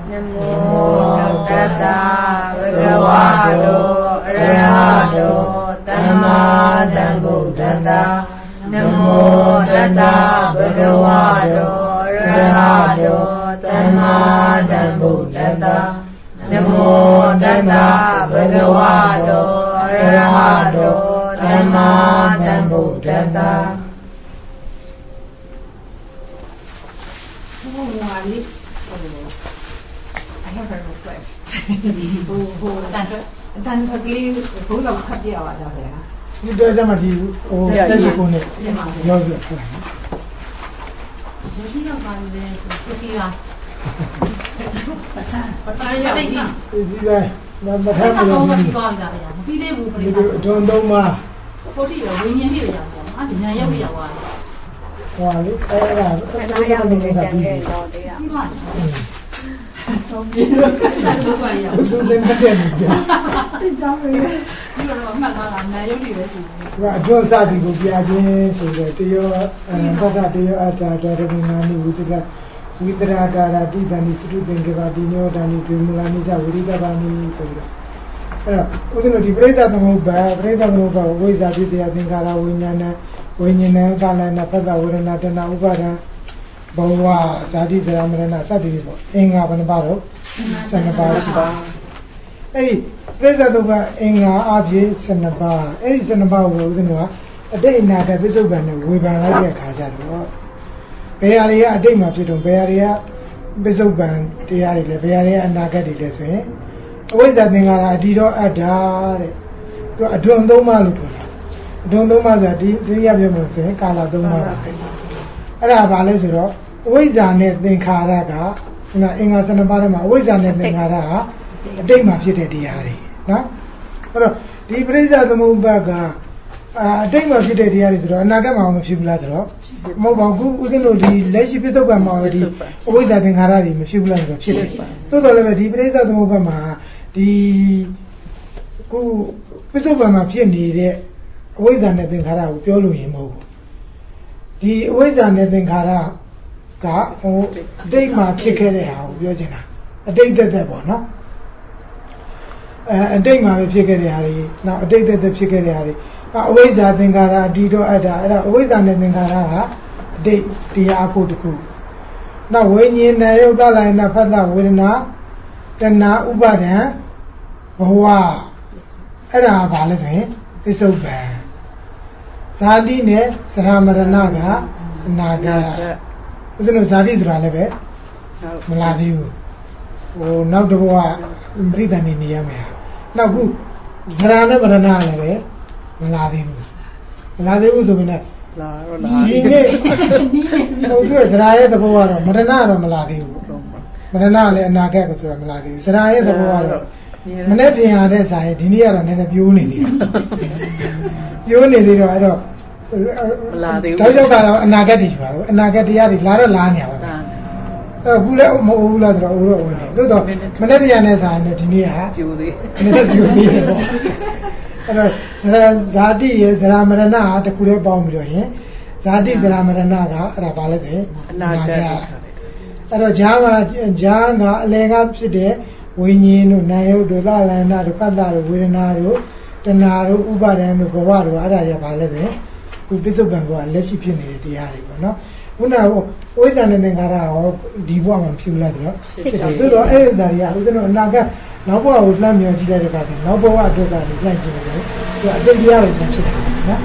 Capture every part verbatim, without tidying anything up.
Namo Tassa Bhagavato Arahato Samma Sambuddhassa Namo Tassa Bhagavato Arahato Samma Sambuddhassa Namo Tassa Bhagavato Arahato Samma Sambuddhassa. I have a request. Who who done done quickly who long cut the hour out there? You do them at you or let's go on it. You're good. You don't find this. You see ya. But I Is it right? But but have have you you gone there? Be there who please. don't know ma. Forty year winning here. I think I have your one. Wow, I I am the general law there. Don't be a do them again. You are not a university. Right, don't start to go Piaget, so that you and Tata you at Dorinani with the with the Ragara, Titani, Student Gavadino, Dani, Mulaniza, Urigabani, so that. We're going to break that move back, break that move back, with that, I think I will when you know Galana Pada or not an Ubara, Bawa, Sadi, the Ramarana, Sadi, Inga and Baro, Sanaba. Hey, Preda Duba, Inga, Abye, Sanaba, Eddie Sanaba, Wozanua, a day night at Bisoban, we ban like a Kazado. Bearia, a day map to Bearia, Bisoban, Tiari, Bearia, and Nagadi, let's say. Away that thing I did or Adare. I don't know Malupola. Don't know mother, do you have your mother? Kala don't know. Arabalezero, always on it, then Karaga, Ingas and Barama, always on it, then Kara, a day my fit at the Yari. No? The praise of the Mubaga, a day my fit at the Yari, Nagama, Shibladro, Mobangu, we can know the Leshi Pitoba Maori, always that in Harari, Shibladro, Chile. Total the praise of the Mubama, the Pitobama Pieni. Away than anything Hara, Piolo. The away than anything Hara, Ga, or day my chicken, Yojana. A day that they were, no? A day my chicken, now a day that the chicken, away that thing Hara, Dido Ada, away than anything Hara, a day the apple to cool. Now when you know that line of Father Winna, then now Ubada, Hoa, Ada Valentine is so bad. Sadi ne Saramaranaga Naga. Was no Sadi Ralebe Maladiu. Oh, now the war breathe in Yamea. Now go Zarana Baranale Maladiu. Maladiu was a winner. Oh, good. Raya the Boar, Maranaro Maladiu. Maranale and Naga through Maladiu. Saraya the Boar. Manapia has I didn't and a unity. You need it, I don't. Tajoka Nagati, Nagati, Lara Lania. Gula Mola, Dodo, Manabian as I know, Tinia, Zadi is Ramarana, the Kure Bomb, Zadi is Ramaranaga, Rapalaze, Naga. Java, Janga, leg up today, Winin, Nayo, Dola, and Nakada, Winaro. Naru Ubaran Govaro Araya Palade, who Bisobango, unless you pin the Arigo. Now, with an Nengara or Diwan and Puladro, Elzaria, who don't Naga, Nabo would lam your Chidaka, Nabo Adoga, the Planchino, to a daily hour.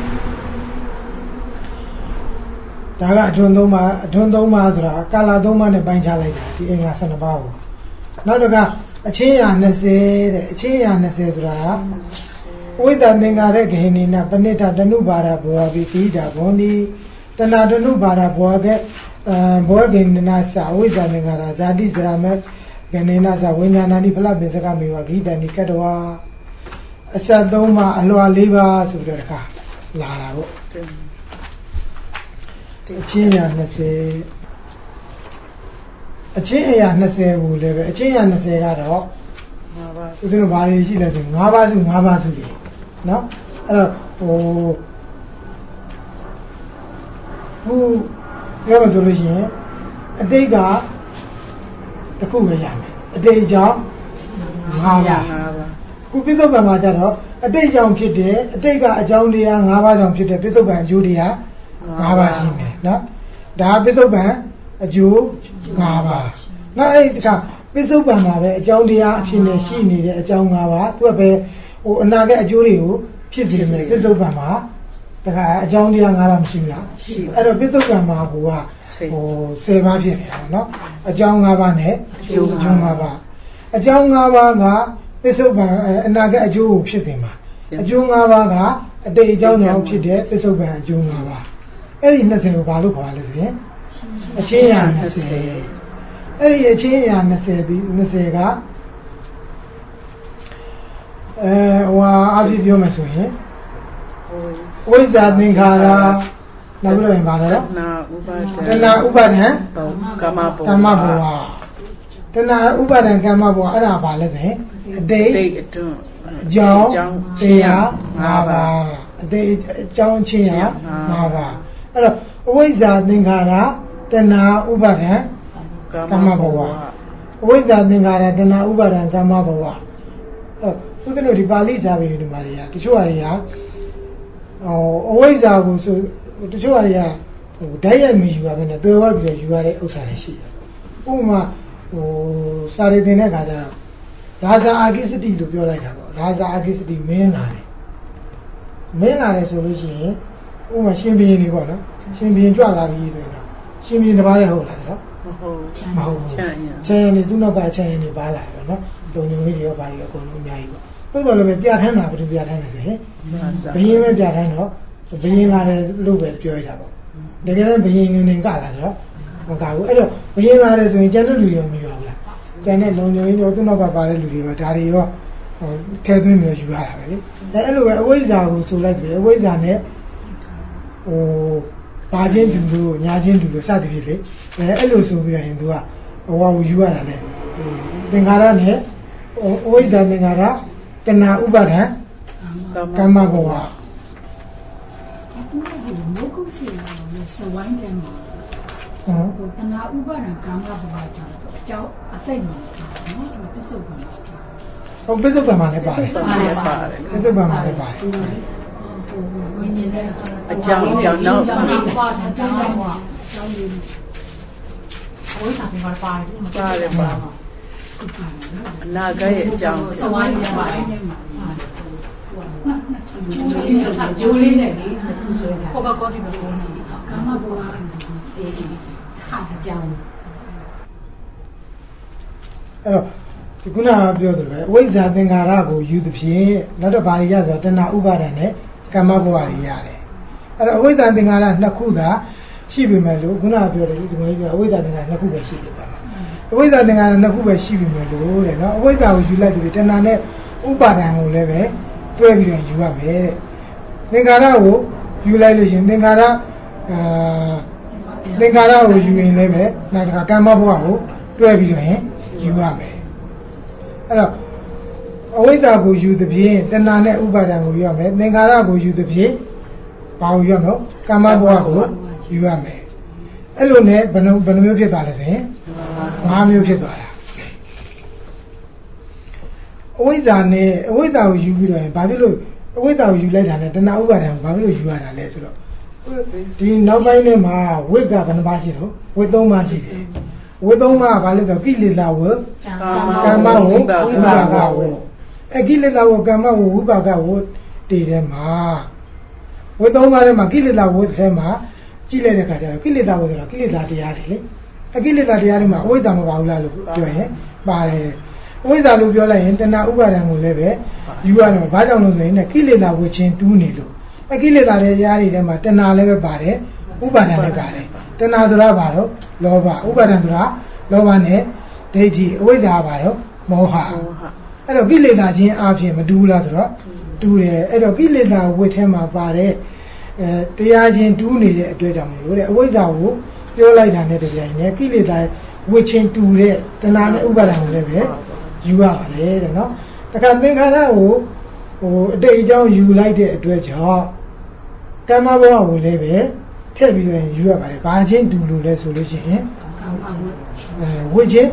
Daga Dondoma, Dondomadra, Caladoma and Banjala, the Engas and Abao. Nadoga, a chair and a say, a chair and a say. With that Ningara Gainina, Paneta, the Nubara Boavita, Bondi, the Nadanubara Boaga, Boagin Nasa, with the Ningara, Zadis Ramet, Ganinaza, Winana, Nicola, Bezagami, Wagita, Nicadua, Sadoma, Aloa Liva, Sudaka, Lara. A China, let's say. A China, let's say, who live a China, let's say, at all. You know, Bari, she let him, Nava to Nava to be. No? Oh, who never to regime, a day got the Kumayam. အတိတ်အကြောင်း၅ပါးခုပိဿုပံမှာကျတော့အတိတ်ကြောင့်ဖြစ်တယ်အတိတ်ကအကြောင်းတရား၅ပါးကြောင့်ဖြစ်တဲ့ပိဿုပံအကျိုးတရား၅ပါးရှိမယ်နော်ဒါပိဿုပံအကျိုး၅ပါးနောက်အဲ့တခြားပိဿုပံမှာပဲအကြောင်းတရားအဖြစ်နဲ့ရှိနေတဲ့အကြောင်း၅ပါးသူကပဲဟိုအနာကအကျိုးတွေကိုဖြစ်စေမယ်ပိဿုပံမှာတခါအကြောင်းတရား၅ပါးမရှိဘူးလားရှိအဲ့တော့ပိဿုပံမှာကဟိုဆယ်ပါးဖြစ်နေတာနော်အကြောင်း၅ပါးနဲ့အကျိုး၅ပါးအကြောင်း၅ပါးကပိဿုပံအနာကအကျိုးကိုဖြစ်တင်မှာအကျိုး၅ပါးကအတိတ်အကြောင်းကြောင့်ဖြစ်တဲ့ပိဿုပံအကျိုး၅ပါးအဲ့ဒီ၂၀ကိုဘာလို့ခေါ်ရလဲဆိုရင်အချင်းရာ၂၀အဲ့ဒီအချင်းရာ၂၀ဒီ၂၀ကအဲဟိုအပြည့်ပြောမှဆိုရင်ဝိဇ္ဇာသင်္ခါရနောက်ပြီးတော့ရင်ဘာလဲတဏှာဥပါဒံကမ္မဘဝကမ္မဘဝတဏှာဥပါဒံကမ္မဘဝအဲ့ဒါဘာလဲဆိုရင်အတိတ်အတွန်းအကြောင်းတရား၅ပါးအတိတ်အကြောင်းချင်းရာ၅ပါးအဲ့တော့အဝိဇ္ဇာသင်္ခါရတဏှာဥပါဒံကမ္မဘဝအဝိဇ္ဇာသင်္ခါရတဏှာဥပါဒံကမ္မဘဝအဲ့ဘုရားတို့ဒီပါဠိစာပေတွေမှာတွေကတချို့ဟာတွေကဟိုအဝိဇ္ဇာကိုဆိုတချို့ဟာတွေကဟိုဓာတ်ရိုက်မယူရဘဲနဲ့တွဲဝပြီးတော့ယူရတဲ့ဥစ္စာတွေရှိတယ်ဥပမာဟိုစာရီတင်တဲ့ခါကျတော့ရာဇာအာကိစတိလို့ပြောလိုက်တာပေါ့ရာဇာအာကိစတိမင်းလာတယ်မင်းလာတယ်ဆိုလို့ရှိရင်ဥပမာရှင်ဘုရင်တွေပေါ့နော်ရှင်ဘုရင်ကြွလာပြီဆိုတော့ရှင်ဘုရင်တစ်ပါးရဟုတ်လားဆိုတော့မဟုတ်မဟုတ်ချမ်းရင်ချမ်းရင်သူ့နောက်ကချမ်းရင်တွေပါလာတယ်နော်ဂျုံညုံလေးတွေရောပါပြီးတော့အကုန်လုံးအများကြီးပေါ့တိုးတော်လည်းပဲပြဋ္ဌာန်းတာဘယ်လိုပြဋ္ဌာန်းလဲဆိုရင်ဘုရင်ပဲပြဋ္ဌာန်းတော့ဘုရင်လာတယ်လို့ပဲပြောရတာပေါ့တကယ်တော့ဘုရင်နေနေကလာဆိုတော့မကဘူးအဲ့တော့ဘုရင်လာတယ်ဆိုရင်ကျန်တဲ့လူရောမယူအောင်လားကျန်တဲ့လုံညုံရောသူ့နောက်ကပါတဲ့လူတွေရောဒါတွေရောဟိုထဲသွင်းပြီးယူရတာပဲလေဒါအဲ့လိုပဲအဝိဇ္ဇာကိုဆိုလိုက်တယ်အဝိဇ္ဇာနဲ့ဟိုပါချင်းတူလို့ညာချင်းတူလို့စသည်ဖြစ်လေအဲအဲ့လိုဆိုပြီးတော့ရင်သူကဟိုဟာကိုယူရတာလေသင်္ခါရနဲ့အဝိဇ္ဇာသင်္ခါရတဏှာဥပါဒံကမ္မဘဝဘုကုစီရောစဝိုင်းတယ်မှာဟိုတဏှာဥပါဒံကမ္မဘဝကြောင့်အကြောင်းအသိမှာနော်ဒီပစ္စုပန်မှာဟုတ်ပစ္စုပန်မှာလည်းပါတယ်ပစ္စုပန်မှာလည်းပါတယ်ပစ္စုပန်မှာလည်းပါတယ်ဝိညာဉ်နဲ့အကြောင်းအကြောင်းနောက်အကြောင်းအကြောင်းအကြောင်းအကြောင်းလေးဝိစာပြန်ပါတယ်မပါတယ်ပါအနာဂတ်ရဲ့အကြောင်းစဝိုင်းနဲ့ပါတယ်ဂျိုးလေးနဲ့လေအခုဆိုရင်ဟောဘကောတိမကောနေကာမဘဝအေးဟာအကြောင်းအဲ့တော့ဒီခုနကပြောသလိုပဲအဝိဇ္ဇာသင်္ခါရကိုယူသဖြင့်နောက်တော့ဗာရိယဆိုတော့တဏှာဥပါဒံနဲ့ကမ္မဘဝတွေရတယ်အဲ့တော့အဝိဇ္ဇာသင်္ခါရနှစ်ခုသာရှိပြီမဲ့လို့ခုနကပြောတယ်ဒီမျိုးကြီးအဝိဇ္ဇာသင်္ခါရနှစ်ခုပဲရှိတယ်ပါအဝိဇ္ဇာသင်္ခါရနှစ်ခုပဲရှိပြီမဲ့လို့တဲ့နော်အဝိဇ္ဇာကိုယူလိုက်ပြီတဏှာနဲ့ဥပါဒံကိုလည်းပဲတွဲပြီးတော့ယူရမယ်တဲ့သင်္ခါရကိုယူလိုက်လို့ရှိရင်သင်္ခါရအာသင်္ခါရကိုယူရင်လည်းပဲနောက်တစ်ခါကမ္မဘဝကိုတွဲပြီးတော့ရင်ယူရမယ်အဲ့တော့အဝိဇ္ဇာကိုယူသဖြင့်တဏှာနဲ့ဥပါဒံကိုယူရမယ်သင်္ခါရကိုယူသဖြင့်ဘာကိုယူရမလဲကမ္မဘဝကိုယူရမယ်အဲ့လိုနဲ့ဘယ်နှဘယ်နှမျိုးဖြစ်သွားလဲဆိုရင်၅မျိုးဖြစ်သွားတာအဝိဇ္ဇာနဲ့အဝိဇ္ဇာကိုယူပြီးတော့ရင်ဘာဖြစ်လို့အဝိဇ္ဇာကိုယူလိုက်တာနဲ့တဏှာဥပါဒံကိုဘာဖြစ်လို့ယူရတာလဲဆိုတော့ဒီနောက်ပိုင်းထဲမှာဝိကဘယ်နှပါရှိတော့ဝိသုံးပါရှိတယ်ဝိသုံးပါကဘာလဲဆိုတော့ကိလေသာဝကမ္မဝဝိပါကဝအကိလေသာဝကမ္မဝဝိပါကဝတည်တယ်မှာဝိသုံးပါထဲမှာကိလေသာဝထဲမှာကြည့်လိုက်တဲ့ခါကျတော့ကိလေသာဝဆိုတာကိလေသာတရားတွေလေအကိလေသာတရားတွေမှာအဝိဇ္ဇာမပါဘူးလားလို့ပြောရင်ပါတယ်အဝိဇ္ဇာလို့ပြောလိုက်ရင်တဏှာဥပါဒံကိုလည်းပဲယူရတယ်ဘာကြောင့်လို့ဆိုရင်ကိလေသာဝချင်းတူးနေလို့အကိလေသာတွေရားတွေထဲမှာတဏှာလည်းပဲပါတယ်ဥပါဒံလည်းပါတယ်တဏှာဆိုတာဘာတော့လောဘဥပါဒံဆိုတာလောဘနဲ့ဒိဋ္ဌိအဝိဇ္ဇာဘာတော့မောဟအဲ့တော့ကိလေသာချင်းအပြင်မတူဘူးလားဆိုတော့တူတယ်အဲ့တော့ကိလေသာဝိထဲမှာပါတယ်အဲတရားချင်းတူးနေတဲ့အတွက်ကြောင့်မလို့တဲ့အဝိဇ္ဇာကိုပြောလိုက်တာနဲ့တပြိုင်နက်ကိလေသာဝိချင်းတူတဲ့တဏှာနဲ့ဥပါဒံကိုလည်းပဲယူရပါတယ်တဲ့နော်တခါသင်္ခါရကိုဟိုအတိတ်အကြောင်းယူလိုက်တဲ့အတွက်ကြောင့်ကမ္မဘဝကိုလည်းပဲထည့်ပြီးတော့ယူရပါတယ်ဘာချင်းတူလို့လဲဆိုလို့ရှိရင်အဲဝိချင်း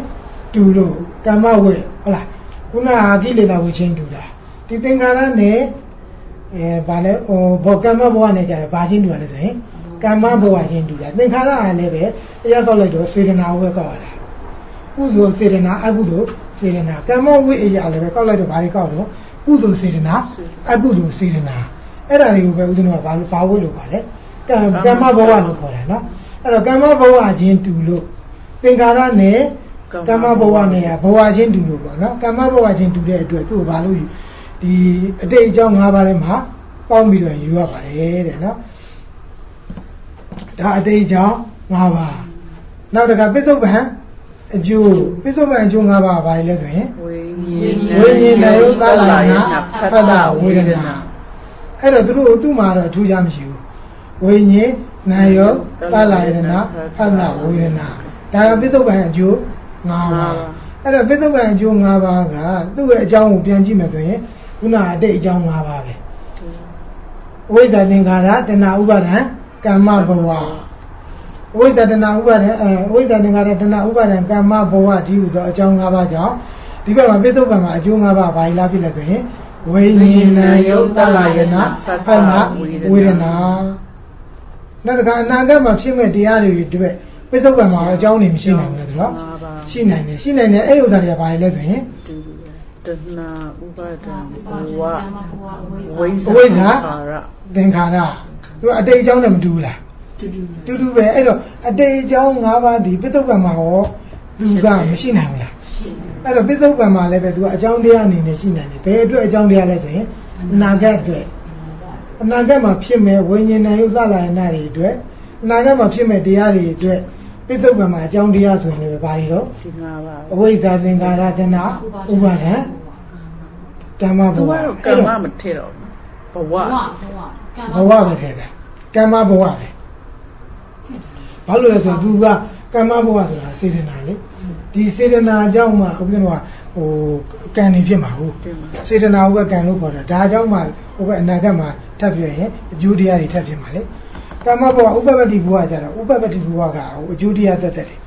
တူလို့ကမ္မဝိဟုတ်လားခုနကကိလေသာဝိချင်းတူတာဒီသင်္ခါရနဲ့အဲဗာလဲဟိုဘောကမ္မဘဝနဲ့ကြတယ်ဘာချင်းတူရလဲဆိုရင်ကမ္မဘဝချင်းတူတာသင်္ခါရကလည်းပဲတရားကောက်လိုက်တော့စေတနာဝဲကောက်ရတာကုသိုလ်စေတနာအကုသိုလ်စေတနာကမ္မဝိအရာလည်းပဲကောက်လိုက်တော့ဘာတွေကောက်တော့ကုသိုလ်စေတနာအကုသိုလ်စေတနာအဲ့ဒါတွေကိုပဲဦးဇင်းတို့ကဘာလို့ဘာဝိလို့ပါလဲကမ္မဘဝလို့ခေါ်တယ်နော်အဲ့တော့ကမ္မဘဝချင်းတူလို့သင်္ခါရနဲ့ကမ္မဘဝနဲ့ဘဝချင်းတူလို့ပေါ့နော်ကမ္မဘဝချင်းတူတဲ့အတွက်သူ့ကိုဘာလို့ဒီအတိတ်အကြောင်း၅ပါးထဲမှာပေါင်းပြီးတော့ယူရပါတယ်တဲ့နော်ဒါအတိတ်အကြောင်း၅ပါးနောက်တစ်ခါပစ္စုပန်အကျိုးပစ္စုပန်အကျိုး၅ပါးဘာလဲဆိုရင်ဝိညာဉ်နဲ့ယုတ်သလာနာဖတ်တာဝေဒနာအဲ့တော့သူတို့သူ့မှာတော့အထူးခြားမရှိဘူးဝိညာဉ်နာယောသလာယနာဖတ်တာဝေဒနာဒါကပစ္စုပန်အကျိုး၅ပါးအဲ့တော့ပစ္စုပန်အကျိုး၅ပါးကသူ့ရဲ့အကြောင်းကိုပြန်ကြည့်မယ်ဆိုရင်ခုနအတိတ်အကြောင်း၅ပါးပဲဝိဇ္ဇာသင်္ခါရတဏှာဥပါဒံကမ္မဘဝဝိဇ္ဇာတဏှာဥပါဒံအဲဝိဇ္ဇာသင်္ခါရတဏှာဥပါဒံကမ္မဘဝဒီဟုသောအကြောင်း၅ပါးကြောင့်ဒီဘက်မှာပစ္စုပန်မှာအကျိုး၅ပါးဘာလာဖြစ်လဲဆိုရင်ဝိညာဉ်ယုတ်တလာယနာဖတ်နာဝေဒနာနောက်တစ်ခါအနာဂတ်မှာဖြစ်မဲ့တရားတွေအတွက်ပစ္စုပန်မှာအကြောင်းတွေမရှိနိုင်ဘူးဆိုတော့ရှိနိုင်တယ်ရှိနိုင်တယ်အဲ့ဥစ္စာတွေကဘာလဲဆိုရင်တဏှာဥပါဒံဘဝဝိဇ္ဇာသင်္ခါရသူအတိတ်အကြောင်းနဲ့မတူဘူးလားတူတူပဲအဲ့တော့အတိတ်အကြောင်း၅ပါးဒီပစ္စုပန်မှာရောသူကမရှိနိုင်ဘူးလားအဲ့တော့ပစ္စုပန်မှာလည်းပဲသူကအကြောင်းတရားအနေနဲ့ရှိနိုင်တယ်ဘယ်အတွက်အကြောင်းတရားလဲဆိုရင်အနာဂတ်အတွက်အနာဂတ်မှာဖြစ်မဲ့ဝိညာဉ်နဲ့ယုတ်သလာယနာတွေအတွက်အနာဂတ်မှာဖြစ်မဲ့တရားတွေအတွက်ပစ္စုပန်မှာအကြောင်းတရားဆိုရင်လည်းဘာတွေတော့ဒီမှာပါအဝိဇ္ဇာသင်္ခါရတဏှာဥပါဒံကမ္မဘဝကမ္မမထည့်တော့ဘဝဘဝပဲထည့်တယ်ကမ္မဘဝပဲဘာလို့လဲဆိုတော့သူကကမ္မဘဝဆိုတာစေတနာလေဒီစေတနာအကြောင်းမှာဥပဒေကဟိုကံနေဖြစ်မှာဟုတ်စေတနာဥပကံလို့ခေါ်တာဒါအကြောင်းမှာဥပအနာဂတ်မှာထပ်ပြရင်အကျိုးတရားတွေထပ်ဖြစ်မှာလေကမ္မဘဝဥပပတ္တိဘဝကြတော့ဥပပတ္တိဘဝကဟိုအကျိုးတရားတက်တက်တယ်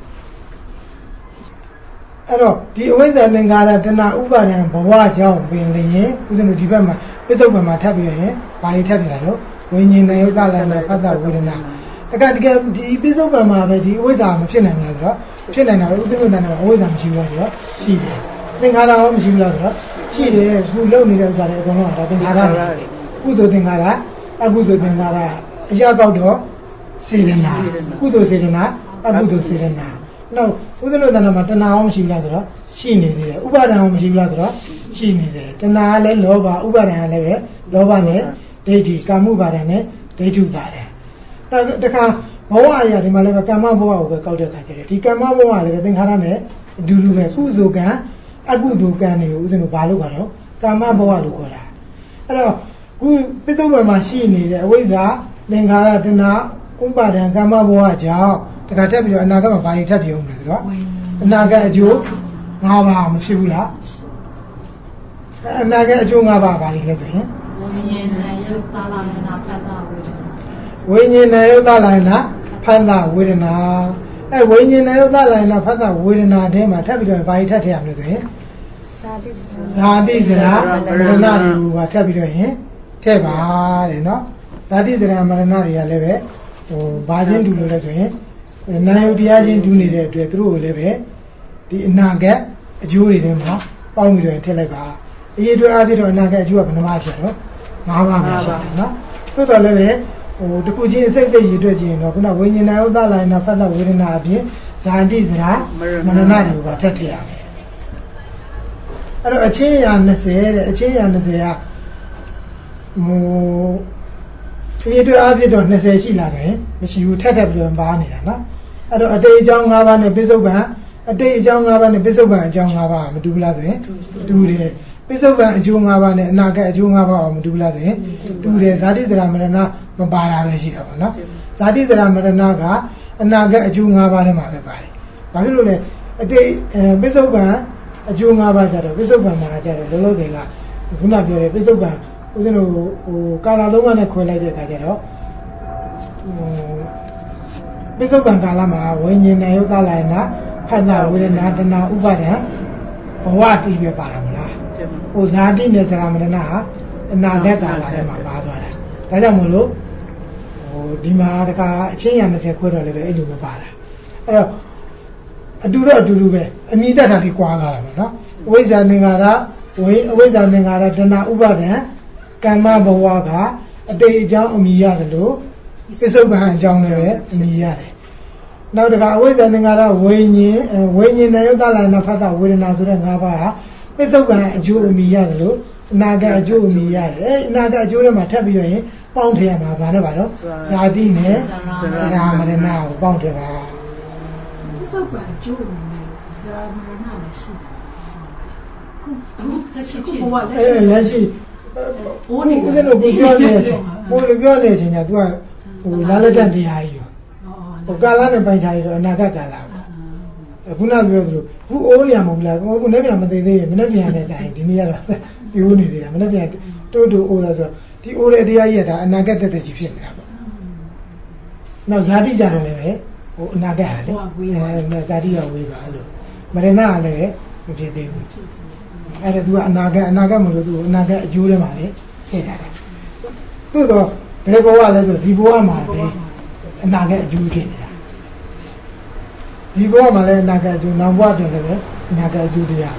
အဲ့တော့ဒီအဝိဇ္ဇာသင်္ခါရတဏှာဥပါဒံဘဝကြောင့်ပင်လျင်ဦးဇင်းတို့ဒီဘက်မှာပစ္စုပန်မှာထပ်ပြရင်ဘာတွေထပ်ပြတာလို့ဝိညာဉ်နဲ့ယုတ်သလနာဖတ်တာဝေဒနာတကယ်တကယ်ဒီပစ္စုပန်မှာပဲဒီအဝိဇ္ဇာမဖြစ်နိုင်ဘူးလားဆိုတော့ဖြစ်နိုင်တာပဲဦးဇင်းတို့တဏှာအဝိဇ္ဇာမရှိဘူးလားဆိုတော့ရှိတယ်သင်္ခါရရောမရှိဘူးလားဆိုတော့ရှိတယ်ခုလုံနေတဲ့ဥစ္စာတွေအကုန်လုံးကဒါသင်္ခါရကုသိုလ်သင်္ခါရအကုသိုလ်သင်္ခါရအရာကောက်တော့စေတနာကုသိုလ်စေတနာအကုသိုလ်စေတနာနောက်ဥဒ္ဒလတဏ္ဍမှာတဏှာအောင်မရှိဘူးလားဆိုတော့ရှိနေသေးတယ်ဥပါဒံအောင်မရှိဘူးလားဆိုတော့ရှိနေတယ်တဏှာကလည်းလောဘဥပါဒံကလည်းပဲလောဘနဲ့ဒိဋ္ဌိကာမှုပါဒံနဲ့ဒိဋ္ဌုပါဒံနောက်တခါဘဝအရာဒီမှာလည်းပဲကမ္မဘဝကိုပဲကောက်တဲ့ခါကျတယ်ဒီကမ္မဘဝကလည်းပဲသင်္ခါရနဲ့အတူတူပဲကုသိုလ်ကံအကုသိုလ်ကံတွေကိုဥစဉ်တို့ဘာလို့ခေါ်တော့ကမ္မဘဝလို့ခေါ်တာအဲ့တော့ခုပစ္စုပန်မှာရှိနေတဲ့အဝိဇ္ဇာသင်္ခါရတဏှာဥပါဒံကမ္မဘဝကြောင့်တခါတက်ပြီးတော့အနာဂတ်မှာဘာတွေထပ်ပြောမလဲဆိုတော့အနာဂတ်အကျိုး၅ပါးမဖြစ်ဘူးလားအနာဂတ်အကျိုး၅ပါးဘာတွေလဲဆိုရင်ဝိညာဉ်နဲ့ယုတ်သလာယနာဖတ်တာဝေဒနာဝိညာဉ်နဲ့ယုတ်သလာယနာဖတ်တာဝေဒနာအဲဝိညာဉ်နဲ့ယုတ်သလာယနာဖတ်တာဝေဒနာထဲမှာထပ်ပြီးတော့ဘာတွေထပ်ထည့်ရမလဲဆိုရင်ဇာတိဇရာမရဏတွေကထပ်ပြီးတော့ရင်ထည့်ပါတဲ့နော်ဇာတိဇရာမရဏတွေကလည်းပဲဟိုဘာချင်းတူလို့လဲဆိုရင်နာယုတ်တရားချင်းတူနေတဲ့အတွက်သူတို့ကိုလည်းပဲဒီအနာဂတ်အကျိုးတွေထဲမှာပေါင်းပြီးတော့ထည့်လိုက်ပါအရေးအတွက်အဖြစ်တော့အနာဂတ်အကျိုးကဘယ်နှပါးရှိတော့၅ပါးပဲရှိတယ်နော်သို့တော်လည်းပဲဟိုတခုချင်းအစိတ်အစိတ်ရည်အတွက်ချင်းတော့ခုနဝိညာဉ်နာယုတ်သလာယနာဖတ်တာဝေဒနာအပြင်ဇာတိဇရာမရဏတွေကထပ်ထည့်ရမယ်အဲ့တော့အချင်းရာ၂၀တဲ့အချင်းရာ၂၀ကဟိုဒီအတွက်အဖြစ်တော့၂၀ရှိလာတယ်မရှိဘူးထပ်ထပ်ပြီးပါနေတာနော်အဲ့တော့အတိတ်အကြောင်း၅ပါးနဲ့ပိဿုပံအတိတ်အကြောင်း၅ပါးနဲ့ပိဿုပံအကြောင်း၅ပါးမတူဘူးလားဆိုရင်တူတယ်ပိဿုပံအကျိုး၅ပါးနဲ့အနာဂတ်အကျိုး၅ပါးမတူဘူးလားဆိုရင်တူတယ်ဇာတိဇရာမရဏမပါတာပဲရှိတာပေါ့နော်ဇာတိဇရာမရဏကအနာဂတ်အကျိုး၅ပါးထဲမှာပဲပါတယ်ဘာဖြစ်လို့လဲအတိတ်ပိဿုပံအကျိုး၅ပါးကြတော့ပိဿုပံမှာကြတော့လောလောဆယ်ကခုနပြောတယ်ပိဿုပံဦးဇင်းတို့ဟိုကာလာသုံးပါးနဲ့ခွဲလိုက်တဲ့အခါကျတော့ဟိုပိဿုပံကာလမှာဝိညာဉ်နဲ့ယုတ်သလာယနာဖတ်တာဝေဒနာတဏှာဥပါဒံဘဝတည်ပြပါလားမလားဟိုဇာတိနဲ့သရမရဏဟာအနာဂတ်ကာလထဲမှာပါသွားတာဒါကြောင့်မို့လို့ဟိုဒီမှာတခါအချင်းရနှစ်ခွဲတော့လည်းပဲအဲ့လိုမပါတာအဲ့တော့အတူတော့အတူတူပဲအမြင့်တက်တာဒီကွာသွားတာပဲနော်အဝိဇ္ဇာသင်္ခါရဝိအဝိဇ္ဇာသင်္ခါရတဏှာဥပါဒံကမ္မဘဝကအတိတ်အကြောင်းအမိရတယ်လို့ပစ္စုပန်အကြောင်းလည်းပဲအမိရတယ်နောက်တခါအဝိဇ္ဇာသင်္ခါရဝိညာဉ်ဝိညာဉ်နဲ့ယုတ်တလာနာဖတ်တာဝေဒနာဆိုတဲ့၅ပါးဟာပစ္စုပန်အကျိုးအမိရတယ်လို့အနာဂတ်အကျိုးအမိရတယ်အဲအနာဂတ်အကျိုးတွေမှာထပ်ပြီးတော့ရင်ပေါင်းထည့်ရမှာဗာနဲ့ဗာတော့ဇာတိနဲ့သရမရဏကိုပေါင်းထည့်ပါပစ္စုပန်အကျိုးအမိနဲ့ဇာမရဏလည်းရှိတယ်အခုသက်ရှိဖြစ်ဘဝလက်ရှိဘိုးနေဦးဇင်းတို့ပြောနေတယ်ဘိုးလိုပြောနေချိန်က तू ကဟိုလာလက်တန်တရားကြီးရောဟိုကာလနဲ့ပိုင်ချာရီတော့အနာဂတ်ကာလပေါ့ခုနပြောသလိုခုအိုးနေရမဟုတ်လားခုနေ့ပြန်မသိသေးရင်မနေ့ပြန်နဲ့တိုင်ဒီနေ့ကတော့ပြိုးနေသေးတာမနေ့ပြန်တိုးတိုးအိုးလားဆိုတော့ဒီအိုးတဲ့တရားကြီးကဒါအနာဂတ်တက်တက်ကြီးဖြစ်နေတာပေါ့နောက်ဇာတိကြတယ်လည်းပဲဟိုအနာဂတ်ဟာလေအဲဇာတိရောဝေးပါလို့မရဏကလည်းမဖြစ်သေးဘူးအဲ့ဒါ तू ကအနာဂတ်အနာဂတ်မလို့ तू အနာဂတ်အကျိုးတွေမှာလေထည့်ထားတယ်သို့တော့ဘယ်ဘဝလဲဆိုဒီဘဝမှာပဲအနာဂတ်အကျိုးဖြစ်နေတာဒီဘဝမှာလည်းအနာဂတ်အကျိုးနောက်ဘဝတွင်လည်းအနာဂတ်အကျိုးတရား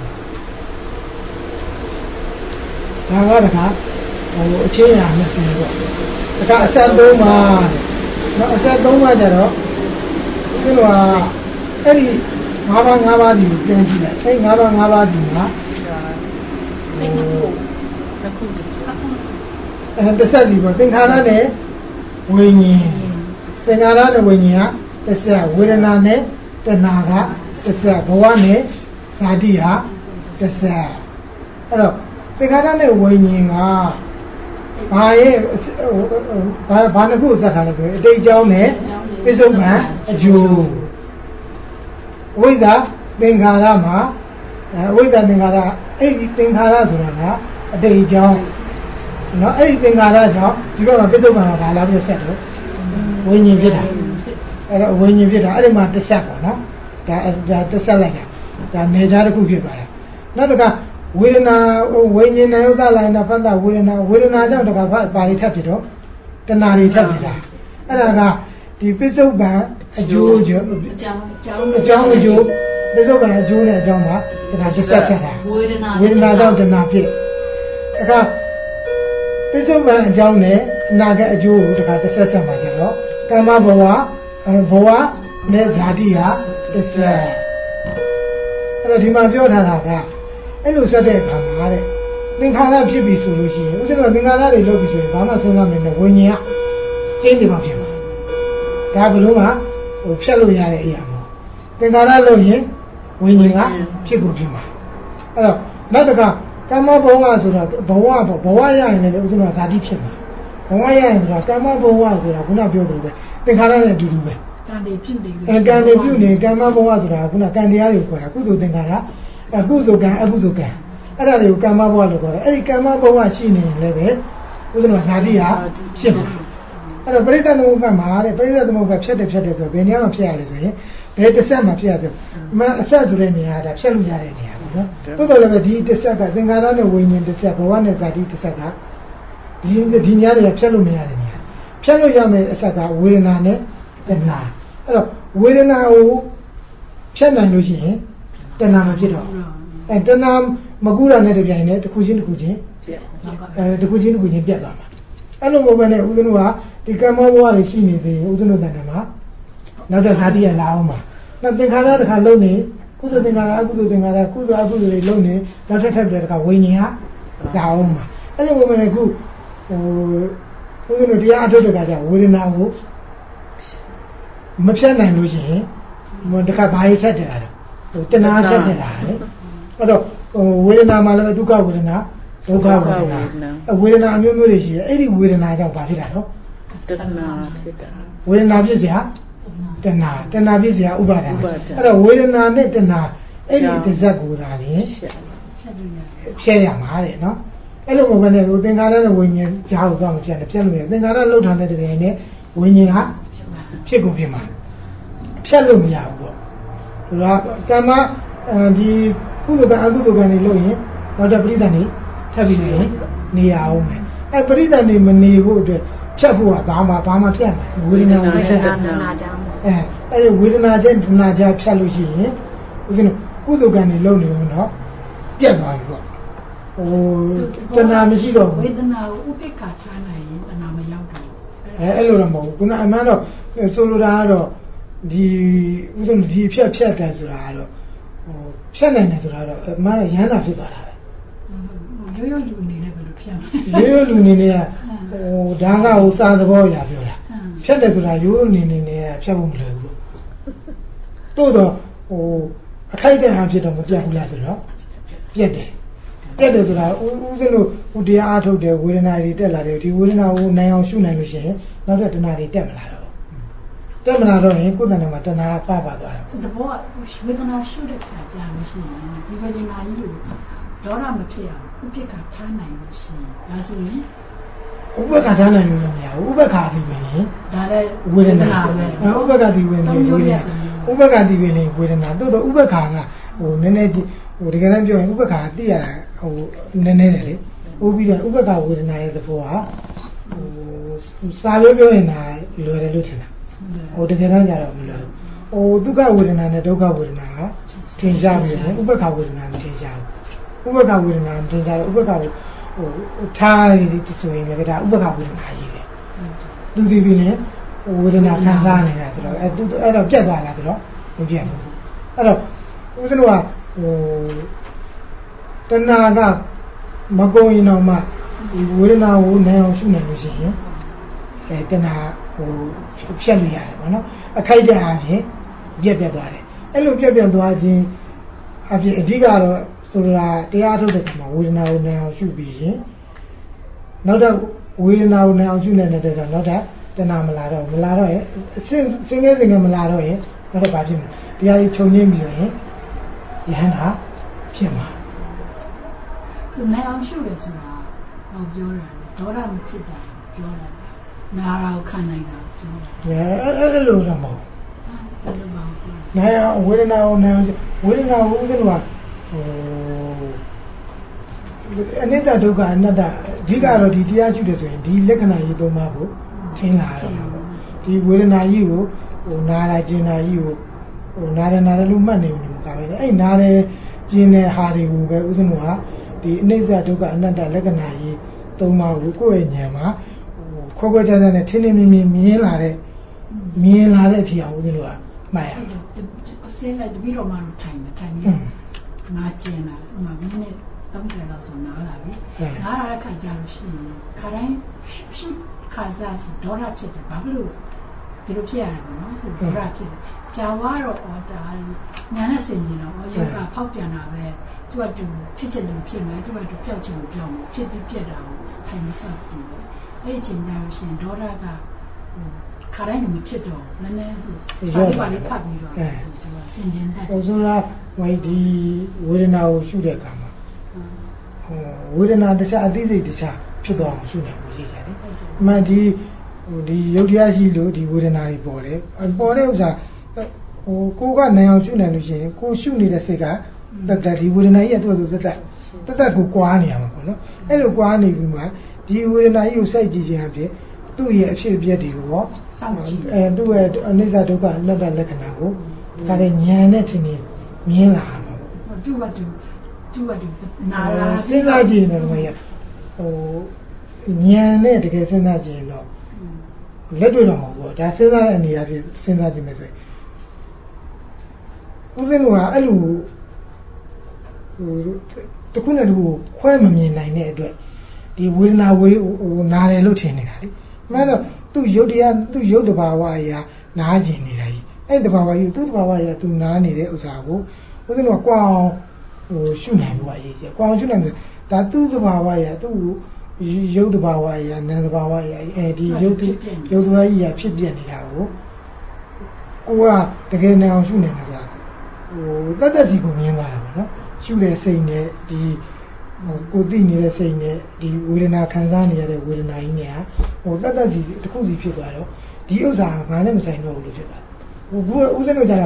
ဒါကတခါဟိုအခြေအရာနဲ့ပြင်ပေါ့တခါအဆက်သုံးပါနော်အဆက်သုံးပါကြတော့ဒီလိုဟာအဲ့ဒီ၅ပါး၅ပါးဒီကိုပြန်ကြည့်လိုက်အဲ့၅ပါး၅ပါးဒီမှာအဲ့နှစ်ခုနှစ်ခုအဲတစ်ဆက်ဒီပေါ့သင်္ခါရနဲ့ဝိညာဉ်သင်္ခါရနဲ့ဝိညာဉ်ကတစ်ဆက်ဝေဒနာနဲ့တဏှာကတစ်ဆက်ဘဝနဲ့ဇာတိဟာတစ်ဆက်အဲ့တော့သင်္ခါရနဲ့ဝိညာဉ်ကဘာရဲ့ဘာဘာနှစ်ခုစက်ထားလဲဆိုရင်အတိတ်အကြောင်းနဲ့ပစ္စုပန်အကျိုးဝိဇ္ဇာသင်္ခါရမှာအဝိဇ္ဇာသင်္ခါရအဲ့ဒီသင်္ခါရဆိုတာကအတိတ်အကြောင်းနော်အဲ့ဒီသင်္ခါရကြောင့်ဒီဘက်မှာပစ္စုပန်ကဘာလာပြီးဆက်တော့ဝိညာဉ်ဖြစ်တာအဲ့တော့ဝိညာဉ်ဖြစ်တာအဲ့ဒီမှာတစ်ဆက်ပေါ့နော်ဒါဒါတစ်ဆက်လိုက်တာဒါနေချားတစ်ခုဖြစ်သွားတယ်နောက်တစ်ခါဝေဒနာဝိညာဉ်နဲ့ဥဒ္ဒလိုင်းနာဖတ်တာဝေဒနာဝေဒနာကြောင့်တခါဘာတွေထပ်ဖြစ်တော့တဏှာတွေထပ်ဖြစ်တာအဲ့ဒါကဒီပစ္စုပန်အကျိုးအကြောင်းအကြောင်းအကြောင်းအကျိုးပစ္စုပန်အကျိုးနဲ့အကြောင်းမှာဒါတစ်ဆက်ဆက်တာဝေဒနာဝေဒနာကြောင့်တဏှာဖြစ်အခါပစ္စုပန်အကြောင်းနဲ့အနာဂတ်အကျိုးကိုတခါတစ်ဆက်ဆက်မှာကြတော့ကာမဘဝဘဝနဲ့ဇာတိဟာတစ်ဆက်အဲ့တော့ဒီမှာပြောထားတာကအဲ့လိုဆက်တဲ့အခါမှာတဲ့သင်္ခါရဖြစ်ပြီဆိုလို့ရှိရင်ဥစ္စာကသင်္ခါရတွေလုပ်ပြီဆိုရင်ဘာမှစဉ်းစားမနေနဲ့ဝိညာဉ်ကကျင်းနေမှာဖြစ်မှာဒါဘလို့မှဟိုဖြတ်လို့ရတဲ့အရာမဟုတ်သင်္ခါရလုပ်ရင်ဝိညာဉ်ကဖြစ်ကိုဖြစ်မှာအဲ့တော့နောက်တစ်ခါကာမဘဝဆိုတာဘဝပေါ့ဘဝရရင်လည်းဥစ္စာကဇာတိဖြစ်မှာဘဝရရင်ဆိုတာကာမဘဝဆိုတာခုနပြောသလိုပဲသင်္ခါရနဲ့အတူတူပဲကံတွေပြုတ်နေလို့အဲကံတွေပြုတ်နေကာမဘဝဆိုတာခုနကံတရားတွေကိုခေါ်တာကုသိုလ်သင်္ခါရအကုသိုလ်ကံအကုသိုလ်ကံအဲ့ဒါတွေကိုကာမဘဝလို့ခေါ်တယ်အဲ့ဒီကာမဘဝရှိနေရင်လည်းပဲဥဒ္ဒနာဇာတိဟာဖြစ်မှာအဲ့တော့ပရိသတ်သမုပ္ပါမှာတဲ့ပရိသတ်သမုပ္ပါဖြတ်တယ်ဖြတ်တယ်ဆိုဘယ်နေရာမှာဖြစ်ရလဲဆိုရင်ဘယ်တစ်ဆက်မှာဖြစ်ရလဲအမှန်အဆက်ဆိုတဲ့နေရာဒါဖြတ်လို့ရတဲ့နေရာပေါ့နော်တိုးတော်လည်းပဲဒီတစ်ဆက်ကသင်္ခါရနဲ့ဝိညာဉ်တစ်ဆက်ဘဝနဲ့ဇာတိတစ်ဆက်ကဒီဒီနေရာတွေကဖြတ်လို့မရတဲ့နေရာဖြတ်လို့ရမယ့်အဆက်ကဝေဒနာနဲ့တဏှာအဲ့တော့ဝေဒနာကိုဖြတ်နိုင်လို့ရှိရင်တဏှာမဖြစ်တော့အဲတဏှာမကူတာနဲ့တပြိုင်တည်းတစ်ခုချင်းတစ်ခုချင်းအဲတစ်ခုချင်းတစ်ခုချင်းပြတ်သွားမှာအဲ့လိုမျိုးပဲနဲ့ဦးဇင်းတို့ကဒီကမ္မဘဝတွေရှိနေသေးရင်ဦးဇင်းတို့တန်ခါမှာနောက်တဲ့ဇာတိရလာအောင်မှာနောက်သင်္ခါရတစ်ခါလုံးနေကုသိုလ်သင်္ခါရအကုသိုလ်သင်္ခါရကုသိုလ်အကုသိုလ်တွေလုံးနေနောက်ထပ်ထပ်ပြီးတစ်ခါဝိညာဉ်ဟာလာအောင်မှာအဲ့လိုမျိုးပဲခုဟိုဦးဇင်းတို့တရားအထုတ်တဲ့အခါကျဝေဒနာကိုမဖြတ်နိုင်လို့ရှိရင်တခါဘာကြီးထက်တယ်လားဟိုတဏှာထက်တယ်လားလေအဲ့တော့ဟိုဝေဒနာမှာလည်းဒုက္ခဝေဒနာဒုက္ခဝေဒနာအဝေဒနာအမျိုးမျိုးတွေရှိတယ်အဲ့ဒီဝေဒနာကြောင့်ဘာဖြစ်တာတော့တဏှာဖြစ်တာဝေဒနာဖြစ်เสียတဏှာတဏှာဖြစ်เสียဥပါဒံအဲ့တော့ဝေဒနာနဲ့တဏှာအဲ့ဒီတစ်စက်ကိုသာလေဖြတ်ရမှာတဲ့နော်အဲ့လိုမဟုတ်ဘဲနဲ့ဟိုသင်္ခါရနဲ့ဝိညာဉ်ကြားကိုသွားမဖြတ်နဲ့ဖြတ်လို့ရသင်္ခါရလှုပ်ထားတဲ့တကယ်နဲ့ဝိညာဉ်ကဖြစ်ကုန်ဖြစ်မှာဖြတ်လို့မရဘူးပေါ့ဒါကံမဒီကုသိုလ်ကံအကုသိုလ်ကံတွေလုပ်ရင်နောက်တော့ပရိသတ်နေထပ်ပြီးနေနေရအောင်မယ်အဲပရိသတ်နေမနေဖို့အတွက်ဖြတ်ဖို့ကဘာမှဘာမှဖြတ်မှာဝေဒနာနဲ့ဖြတ်တယ်အဲအဲ့ဒီဝေဒနာချင်းဒနာချဖြတ်လို့ရှိရင်ဦးဇင်းတို့ကုသိုလ်ကံတွေလုပ်နေလို့တော့ပြတ်သွားပြီပေါ့ဟိုတဏှာမရှိတော့ဘူးဝေဒနာကိုဥပိ္ပခာထားနိုင်ရင်တဏှာမရောက်တော့အဲအဲ့လိုတော့မဟုတ်ဘူးခုနအမှန်တော့ဆိုလိုတာကတော့ဒီဦးဇင်းဒီဖြတ်ဖြတ်တယ်ဆိုတာကတော့ဟိုဖြတ်နိုင်တယ်ဆိုတာတော့အမှန်တော့ရဟန္တာဖြစ်သွားတာပဲရိုးရိုးလူနေနဲ့ဘယ်လိုဖြတ်မလဲရိုးရိုးလူနေနဲ့ဟိုဒါကဟိုစာသဘောအရာပြောတာဖြတ်တယ်ဆိုတာရိုးရိုးနေနေနဲ့ဖြတ်ဖို့မလွယ်ဘူးလို့တိုးတော့ဟိုအခိုက်အတန့်အဖြစ်တော့မပြတ်ဘူးလားဆိုတော့ပြတ်တယ်ပြတ်တယ်ဆိုတာဦးဦးစင်းတို့ဟိုတရားအားထုတ်တယ်ဝေဒနာတွေတက်လာတယ်ဒီဝေဒနာကိုနိုင်အောင်ရှုနိုင်လို့ရှိရင်နောက်တော့တဏှာတွေတက်မလာတော့တက်မလာတော့ရင်ကိုယ်တဏ္ဍာမှာတဏှာပပသွားတယ်ဆိုတော့ဘောဝေဒနာရှုတဲ့ခါကြာလို့ရှိရင်ဒီဝေဒနာကြီးကိုဒေါရမဖြစ်အောင်ဥပိ္ပခာထားနိုင်လို့ရှိရင်ဒါဆိုရင်ဥပ္ပခါထားနိုင်လို့မရဘူးဥပ္ပခါသည်ပင်ဒါလည်းဝေဒနာပဲဥပ္ပခါသည်ဝင်နေဝေဒနာဥပ္ပခါသည်ပင်ဝေဒနာတိုးတော့ဥပ္ပခါကဟိုနည်းနည်းကြီးဟိုတကယ်တမ်းပြောရင်ဥပ္ပခါသိရတာဟိုနည်းနည်းတယ်လေဥပြီးတော့ဥပ္ပခါဝေဒနာရဲ့သဘောဟာဟိုစာပြောပြောရင်ဒါလွယ်တယ်လို့ထင်တာဟိုတကယ်တမ်းကြတော့မလွယ်ဘူးဟိုဒုက္ခဝေဒနာနဲ့ဒုက္ခဝေဒနာကထင်ရှားပြီးတယ်ဥပ္ပခါဝေဒနာမထင်ရှားဘူးဥပ္ပခါဝေဒနာမထင်ရှားတော့ဥပ္ပခါဟိုထားနေဆိုရင်လည်းဒါဥပ္ပခါဝေဒနာကြီးပဲသူဒီပြီးနေဝေဒနာခံစားနေတာဆိုတော့အဲသူအဲ့တော့ပြတ်သွားလားဆိုတော့မပြတ်ဘူးအဲ့တော့ဦးဇင်းတို့ကဟိုတဏှာကမကုန်ရင်တော့မှဒီဝေဒနာကိုနိုင်အောင်ရှုနိုင်လို့ရှိရင်အဲတဏှာဟိုဖြတ်လို့ရတယ်ပေါ့နော်အခိုက်တဲ့အပြင်ပြတ်ပြတ်သွားတယ်အဲ့လိုပြတ်ပြတ်သွားခြင်းအပြင်အဓိကတော့ဆိုတာတရားထုတ်တဲ့ခါမှာဝေဒနာကိုနိုင်အောင်ရှုပြီးရင်နောက်တော့ဝေဒနာကိုနိုင်အောင်ရှုနေတဲ့အတွက်ကြောင့်နောက်တော့တဏှာမလာတော့မလာတော့ရင်အစင်းစင်းငယ်စင်းငယ်မလာတော့ရင်နောက်တော့ဘာဖြစ်မလဲတရားကြီးခြုံငင်းပြီးတော့ရင်ယဟန္တာဖြစ်မှာဆိုနိုင်အောင်ရှုတယ်ဆိုတာဟောပြောတာဒေါရမဖြစ်တာပြောတာနာရာကိုခံနိုင်တာပြောတာအဲအဲ့လိုတော့မဟုတ်ဘူးဒါဆိုပါဘူးနိုင်အောင်ဝေဒနာကိုနိုင်အောင်ဝေဒနာကိုဥစဉ်ကဟိုအနိစ္စဒုက္ခအနတ္တအဓိကတော့ဒီတရားရှုတယ်ဆိုရင်ဒီလက္ခဏာကြီးသုံးပါးကိုထင်လာတယ်ပေါ့ဒီဝေဒနာကြီးကိုဟိုနာလာကျင်နာကြီးကိုဟိုနာတယ်နာတယ်လို့မှတ်နေလို့မကပဲအဲ့နာတယ်ကျင်တဲ့ဟာတွေကိုပဲဥစဉ်ကဒီအနိစ္စဒုက္ခအနတ္တလက္ခဏာကြီးသုံးပါးကိုကိုယ့်ရဲ့ဉာဏ်မှာဟိုခွဲခွဲခြားခြားနဲ့ထင်းထင်းမြင်မြင်မြင်လာတဲ့မြင်လာတဲ့အထိအောင်ဥစဉ်ကမှတ်ရအောင်အစင်းလိုက်တပြီးတော့မှထိုင်တယ်ထိုင်နေနာကျင်လာဥမာမိနစ်သုံးဆယ်လောက်ဆိုနားလာပြီနားလာတဲ့ခါကျလို့ရှိရင်ခါတိုင်းရှုခါစားဆိုဒေါရဖြစ်တယ်ဘာဖြစ်လို့ဒီလိုဖြစ်ရတယ်ပေါ့နော်ဒေါရဖြစ်တယ်ကြာဝါတော့အော်ဒါညာနဲ့ဆင်ကျင်တော့ယောဂဖောက်ပြန်တာပဲသူကတူဖြစ်ချင်တယ်ဖြစ်မယ်သူကတူပျောက်ချင်တယ်ပျောက်မယ်ဖြစ်ပြီးပြက်တာကိုထိုင်မဆောက်ကြည့်တယ်အဲ့ဒီချိန်ကျလို့ရှိရင်ဒေါရကခါတိုင်းမဖြစ်တော့နည်းနည်းစာရိပ်ပါလေးဖတ်ပြီးတော့ဆိုတာဆင်ကျင်တတ်တယ်ဟိုဆိုတာဝိုင်းဒီဝေဒနာကိုရှုတဲ့အခါမှာဟိုဝေဒနာတခြားအသိစိတ်တခြားဖြစ်သွားအောင်ရှုနေကိုရေးကြတယ်အမှန်ဒီဟိုဒီယုတ်တရားရှိလို့ဒီဝေဒနာတွေပေါ်တယ်ပေါ်တဲ့ဥစ္စာဟိုကိုကနိုင်အောင်ရှုနိုင်လို့ရှိရင်ကိုရှုနေတဲ့စိတ်ကတတ်တတ်ဒီဝေဒနာကြီးကသူ့သူတတ်တတ်တတ်တတ်ကိုကွာနေရမှာပေါ့နော်အဲ့လိုကွာနေပြီးမှဒီဝေဒနာကြီးကိုစိုက်ကြည့်ခြင်းအဖြစ်သူ့ရဲ့အဖြစ်အပျက်တွေကိုရောစောင့်ကြည့်အဲသူ့ရဲ့အနိစ္စဒုက္ခအနတ္တလက္ခဏာကိုဒါလည်းဉာဏ်နဲ့ထင်နေမြင်လာမှာပေါ့သူ့ဘာသူသူ့ဘာသူနာရာစဉ်းစားကြည့်နေတော့မရဟိုဉာဏ်နဲ့တကယ်စဉ်းစားကြည့်ရင်တော့လက်တွေ့တော့မဟုတ်ဘူးဒါစဉ်းစားတဲ့အနေအချင်းစဉ်းစားကြည့်မယ်ဆိုရင်ဦးဇင်းကအဲ့လိုဟိုတခုနဲ့တခုခွဲမမြင်နိုင်တဲ့အတွက်ဒီဝေဒနာဝေဟိုနားတယ်လို့ထင်နေတာလေမှန်တော့သူ့ရုပ်တရားသူ့ရုပ်တဘာဝအရာနားကျင်နေတာကြီးအဲ့တဘာဝကြီးသူ့တဘာဝအရာသူနားနေတဲ့ဥစ္စာကိုဦးဇင်းကကွာအောင်ဟိုရှုနိုင်ဖို့အရေးကြီးကွာအောင်ရှုနိုင်တယ်ဒါသူ့တဘာဝအရာသူ့ရုပ်တဘာဝအရာနာမ်တဘာဝအရာအဲဒီရုပ်ရုပ်တဘာဝအရာဖြစ်ပြနေတာကိုကိုကတကယ်နဲ့အောင်ရှုနေမှာဆိုတာဟိုတတ်တတ်စီကိုမြင်သွားတာပေါ့နော်ရှုတဲ့စိတ်နဲ့ဒီဟိုကိုသိနေတဲ့စိတ်နဲ့ဒီဝေဒနာခံစားနေရတဲ့ဝေဒနာကြီးနဲ့ဟိုတတ်တတ်စီတစ်ခုစီဖြစ်သွားတော့ဒီဥစ္စာကငါနဲ့မဆိုင်တော့ဘူးလို့ဖြစ်သွားဟိုဘူးဥစဉ်တို့ကြတော့ဟ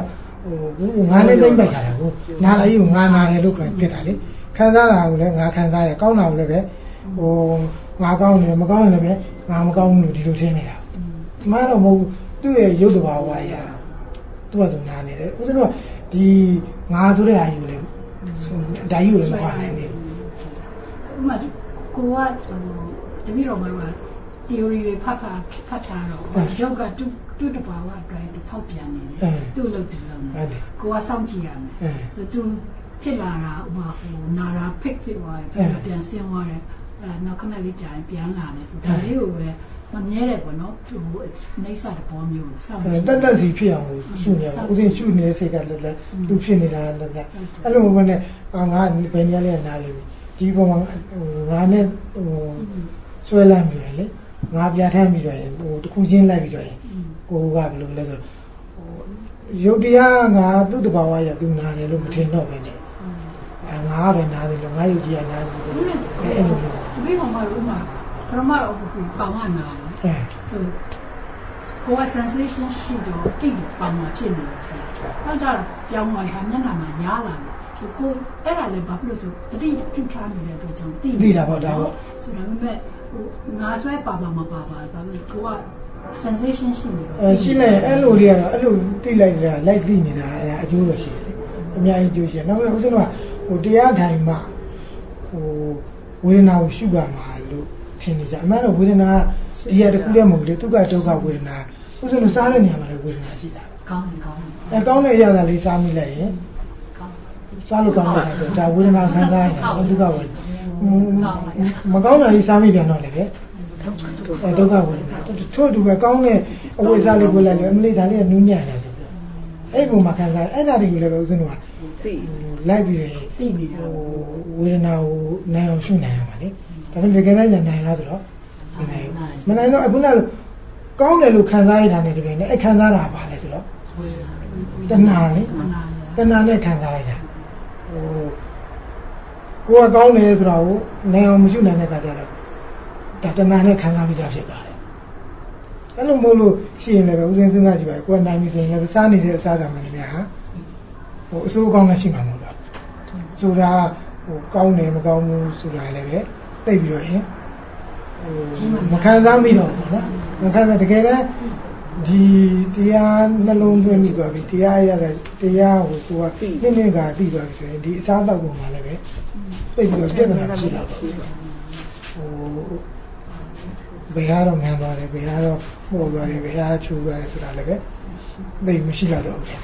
ဟိုငါနဲ့သိမ့်ပိုက်ကြတာကိုနားလိုက်ကိုငါနာတယ်လို့ဖြစ်တာလေခံစားတာကိုလည်းငါခံစားတယ်ကောင်းတာကိုလည်းပဲဟိုငါကောင်းတယ်မကောင်းရင်လည်းပဲငါမကောင်းဘူးလို့ဒီလိုထင်နေတာဒီမှာတော့မဟုတ်သူ့ရဲ့ရုပ်တဘာဝအရာသူ့ကသူနားနေတယ်ဦးဇင်းတို့ကဒီငါဆိုတဲ့အာယူလေဒါယူလည်းမဟုတ်နိုင်ဘူးဥမာကိုကတပည့်တော်မှာ theory တွေဖတ်ဖတ်ဖတ်ထားတော့ရုပ်ကတူတူတဘာဝအတွက်သူဖောက်ပြန်နေတယ်သူ့လို့သူလုံးကိုကစောင့်ကြည့်ရမယ်ဆိုသူဖြစ်လာတာဥမာဟိုနာရာဖိတ်ဖြစ်သွားတယ်ပြန်ဆင်းသွားတယ်အဲနောက်ခဏလေးကြာရင်ပြန်လာတယ်ဆိုဒါလေးကိုပဲမမြဲတယ်ပေါ့နော်သူနှိမ့်စတဲ့ဘောမျိုးစောင့်ကြည့်တက်တက်စီဖြစ်အောင်ရှုနေတယ်ဦးစင်ရှုနေတဲ့စိတ်ကလည်းလည်းသူဖြစ်နေတာလည်းအဲ့လိုမျိုးနဲ့အာငါဘယ်နေရာလဲနားပြီဒီပေါ်မှာငါနဲ့ဟိုဆွဲလမ်းပြီလေငါပြထမ်းပြီးတော့ရင်ဟိုတစ်ခုချင်းလိုက်ပြီးတော့ရင်ကိုကဘယ်လိုလဲဆိုဟိုရုပ်တရားငါသူ့တဘာဝရသူနာတယ်လို့မထင်တော့ပဲနဲ့အဲငါကပဲနာတယ်လို့ငါရုပ်တရားနာတယ်လို့အဲအဲ့လိုမျိုးဒီဘေးမှာလို့ဥမာပရမတော့ဘူးပေါင်းရနာအဲဆိုကိုယ် sensation ရှိတော့တိတ်ပေါင်းမှာဖြစ်နေတယ်ဆိုတော့ကြောက်ကြောင်မှဟာမျက်နှာမှာရားလာတယ်ဆိုကိုအဲ့ဒါလည်းဘာဖြစ်လို့ဆိုတတိပြုထားနေတဲ့အတွက်ကြောင့်တိတိတာပေါ့ဒါပေါ့ဆိုတော့မဲ့ငါဆွဲပါပါမပါပါဘာလို့ကိုက sensation ရှိနေတော့အဲရှိနေအဲ့လိုတွေကတော့အဲ့လိုတိလိုက်တာလိုက်တိနေတာအဲ့ဒါအကျိုးတော့ရှိတယ်အများကြီးအကျိုးရှိတယ်နောက်ပြီးဦးဇင်းတို့ကဟိုတရားထိုင်မှဟိုဝေဒနာကိုရှုပါမှာလို့ထင်နေကြအမှန်တော့ဝေဒနာဒီရတခုတည်းမဟုတ်လေဒုက္ခဒုက္ခဝေဒနာဦးဇင်းတို့စားတဲ့နေရာမှာလည်းဝေဒနာရှိတာကောင်းတယ်ကောင်းတယ်အဲကောင်းတဲ့အရာလေးစားမိလိုက်ရင်စားလို့ကောင်းတာဆိုဒါဝေဒနာခံစားရတာဒုက္ခဝေဒနာမကောင်းတာကြီးစားမိပြန်တော့လေပဲဒုက္ခဝေဒနာထို့တူပဲကောင်းတဲ့အဝိဇ္ဇာလေးကိုလိုက်လို့အမလေးဒါလေးကနူးညံ့တာဆိုပြီးအဲ့ပုံမှာခံစားအဲ့ဒါတွေကိုလည်းပဲဦးဇင်းတို့ကသိလိုက်ပြီးသိနေတာဟိုဝေဒနာကိုနိုင်အောင်ရှုနိုင်ရပါလေဒါပေမဲ့တကယ်တမ်းညာနိုင်လားဆိုတော့မနိုင်ဘူးမနိုင်တော့အခုနကကောင်းတယ်လို့ခံစားရတာနဲ့တကယ်နဲ့အဲ့ခံစားတာပါလေဆိုတော့တဏှာလေတဏှာနဲ့ခံစားရတာဟိုကိုယ်ကကောင်းတယ်ဆိုတာကိုနိုင်အောင်မရှုနိုင်တဲ့ခါကျတော့ဒါတဏှာနဲ့ခံစားပြီးသားဖြစ်သွားတယ်အဲ့လိုမို့လို့ရှိရင်လည်းပဲဦးစင်းစဉ်းစားကြည့်ပါကိုယ်ကနိုင်ပြီဆိုရင်လည်းစားနေတဲ့အစားအစာမှန်တယ်များဟာဟိုအစိုးကောင်းလည်းရှိမှာမဟုတ်လားဆိုတာဟိုကောင်းတယ်မကောင်းဘူးဆိုတာလည်းပဲသိပြီးတော့ရင်ဟိုမခံစားမိတော့ဘူးနော်မခံစားတကယ်တမ်းဒီတရားနှလုံးသွင်းပြီးသွားပြီတရားရတဲ့တရားဟိုကိုကနိမ့်နိမ့်ကသိသွားပြီဆိုရင်ဒီအစားအသောက်ပုံမှာလည်းပဲသိပြီးတော့ပြဿနာရှိတာပေါ့ဟိုဘယ်ဟာတော့ငံသွားတယ်ဘယ်ဟာတော့ပေါ်သွားတယ်ဘယ်ဟာချူသွားတယ်ဆိုတာလည်းပဲသိမရှိတော့ဘူး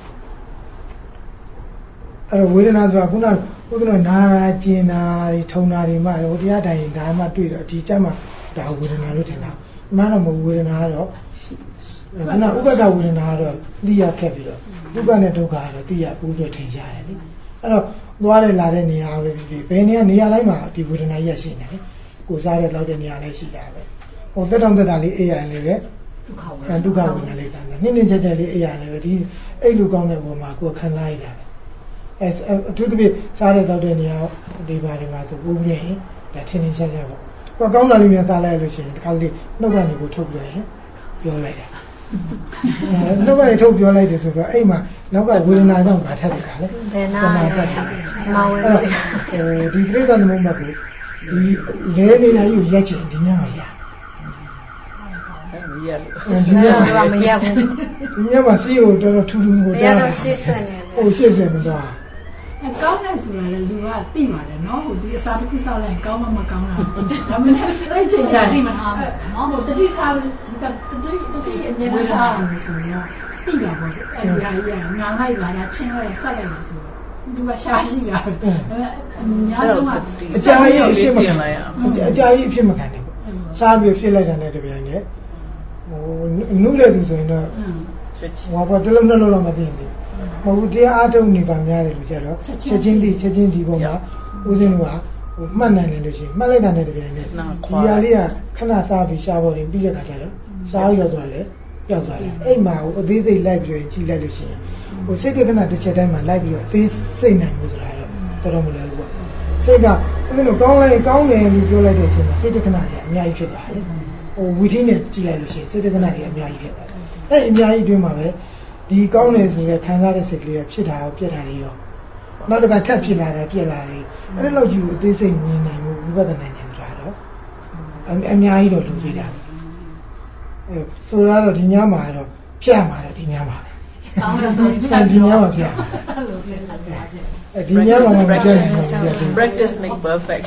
အဲ့တော့ဝေဒနာဆိုတာခုနကဥဒ္ဒနာနာရာကျင်နာတွေထုံနာတွေမှဟိုတရားတိုင်ဒါမှတွေ့တော့ဒီကြမှာဒါဝေဒနာလို့ထင်တာအမှန်တော့မဝေဒနာကတော့ခုနဥပ္ပဒဝေဒနာကတော့သိရခက်ပြီးတော့ဒုက္ခနဲ့ဒုက္ခကတော့သိရပူးတွေ့ထင်ရှားတယ်လေအဲ့တော့သွားတယ်လာတဲ့နေရာပဲဖြစ်ဖြစ်ဘယ်နေရာနေရာတိုင်းမှာဒီဝေဒနာကြီးရှိနေတယ်ကိုစားတဲ့လောက်တဲ့နေရာလည်းရှိတာပဲဟိုသက်တောင့်သက်တာလေးအေးရရင်လည်းပဲဒုက္ခဝေဒနာဒုက္ခဝေဒနာလေးတန်းတယ်နင်းနေချက်ချက်လေးအေးရရင်လည်းပဲဒီအဲ့လိုကောင်းတဲ့ပုံမှာကိုယ်ခံစားရတာအဲအထူးသဖြင့်စားတဲ့တော့တဲ့နေရာဒီပါတွေမှာသူပူးပြီးရင်ဒါထင်းထင်းရှားရှားပေါ့ကိုယ်ကောင်းတာလေးများစားလိုက်လို့ရှိရင်ဒီခါလေးနှုတ်ကနေကိုထုတ်ပြလိုက်ရင်ပြောလိုက်တာနှုတ်ကနေထုတ်ပြောလိုက်တယ်ဆိုတော့အဲ့မှာနောက်ကဝေဒနာကြောင့်ဗာထက်တာလေဘယ်နာလဲမဝေဟိုဒီပြိဿသမုံးမှာကိုဒီလဲနေတာကြီးကိုရက်ချင်ဒီညမှာရမရလို့ဒီညမှာမရဘူးဒီညမှာစီးကိုတော်တော်ထူးထူးကိုတရားတော့ရှေ့ဆက်နေဟိုရှေ့ဆက်မသွားအဲကောင်းတယ်ဆိုတာလေလူကသိပါတယ်နော်ဟိုဒီအစားတစ်ခုစားလိုက်ကောင်းမှမကောင်းတာဒါမှမဟုတ်အဲ့ချိန်ကတိမထားဘူးနော်ဟိုတတိထားဒီကတတိတတိအမြဲတမ်းထားလို့ဆိုတော့သိတာပေါ့အဲ့ဒီအရာငါလိုက်လာတာချင်းလိုက်ဆက်လိုက်ပါဆိုတော့ဒီကရှားရှိတာဒါပေမဲ့အများဆုံးကအကြာကြီးအဖြစ်မခံလိုက်ရအကြာကြီးအဖြစ်မခံနိုင်ဘူးစားပြီးဖြစ်လိုက်တဲ့တပြိုင်တည်းဟိုနုတဲ့သူဆိုရင်တော့ချက်ချင်းဟောပေါ်တလုံးနှလုံးတော့မသိဘူးမဟုတ်တရားအားထုတ်နေပါများတယ်လို့ကျတော့ချက်ချင်းဒီချက်ချင်းဒီပုံမှာဦးဇင်းတို့ကဟိုမှတ်နိုင်တယ်လို့ရှိရင်မှတ်လိုက်တာနဲ့တပြိုင်တည်းဒီဟာလေးကခဏစားပြီးရှားပေါ်နေပြီးတဲ့ခါကျတော့စားရောက်သွားတယ်ပျောက်သွားတယ်အဲ့မှာဟိုအသေးစိတ်လိုက်ပြီးတော့ကြည့်လိုက်လို့ရှိရင်ဟိုစိတ်ကခဏတစ်ချက်တိုင်းမှာလိုက်ပြီးတော့အသေးစိတ်နိုင်လို့ဆိုတာတော့တော်တော်မလွယ်ဘူးပေါ့စိတ်ကဦးဇင်းတို့ကောင်းလိုက်ကောင်းတယ်လို့ပြောလိုက်တဲ့အချိန်မှာစိတ်ကခဏကြီးအများကြီးဖြစ်သွားတယ်ဟိုဝီထင်းနဲ့ကြည့်လိုက်လို့ရှိရင်စိတ်ကခဏကြီးအများကြီးဖြစ်သွားတယ်အဲ့အများကြီးအတွင်းမှာပဲဒီကောင်းတယ်ဆိုတဲ့ခံစားတဲ့စိတ်ကလေးကဖြစ်တာရောပြက်တာရောနောက်တစ်ခါထပ်ဖြစ်လာတယ်ပြက်လာတယ်အဲ့ဒါလောက်ကြီးကိုအသေးစိတ်မြင်နိုင်မှုဝိပဿနာဉာဏ်ဆိုတာတော့အများကြီးတော့လူသေးတာအဲဆိုတော့ဒီညမှာတော့ဖြတ်မှာတော့ဒီညမှာကောင်းလို့ဆိုရင်ဖြတ်ဒီညမှာဖြတ်အဲ့လိုစဉ်းစားကြည့်အဲဒီညမှာမဖြတ်နိုင်ဘူး practice make perfect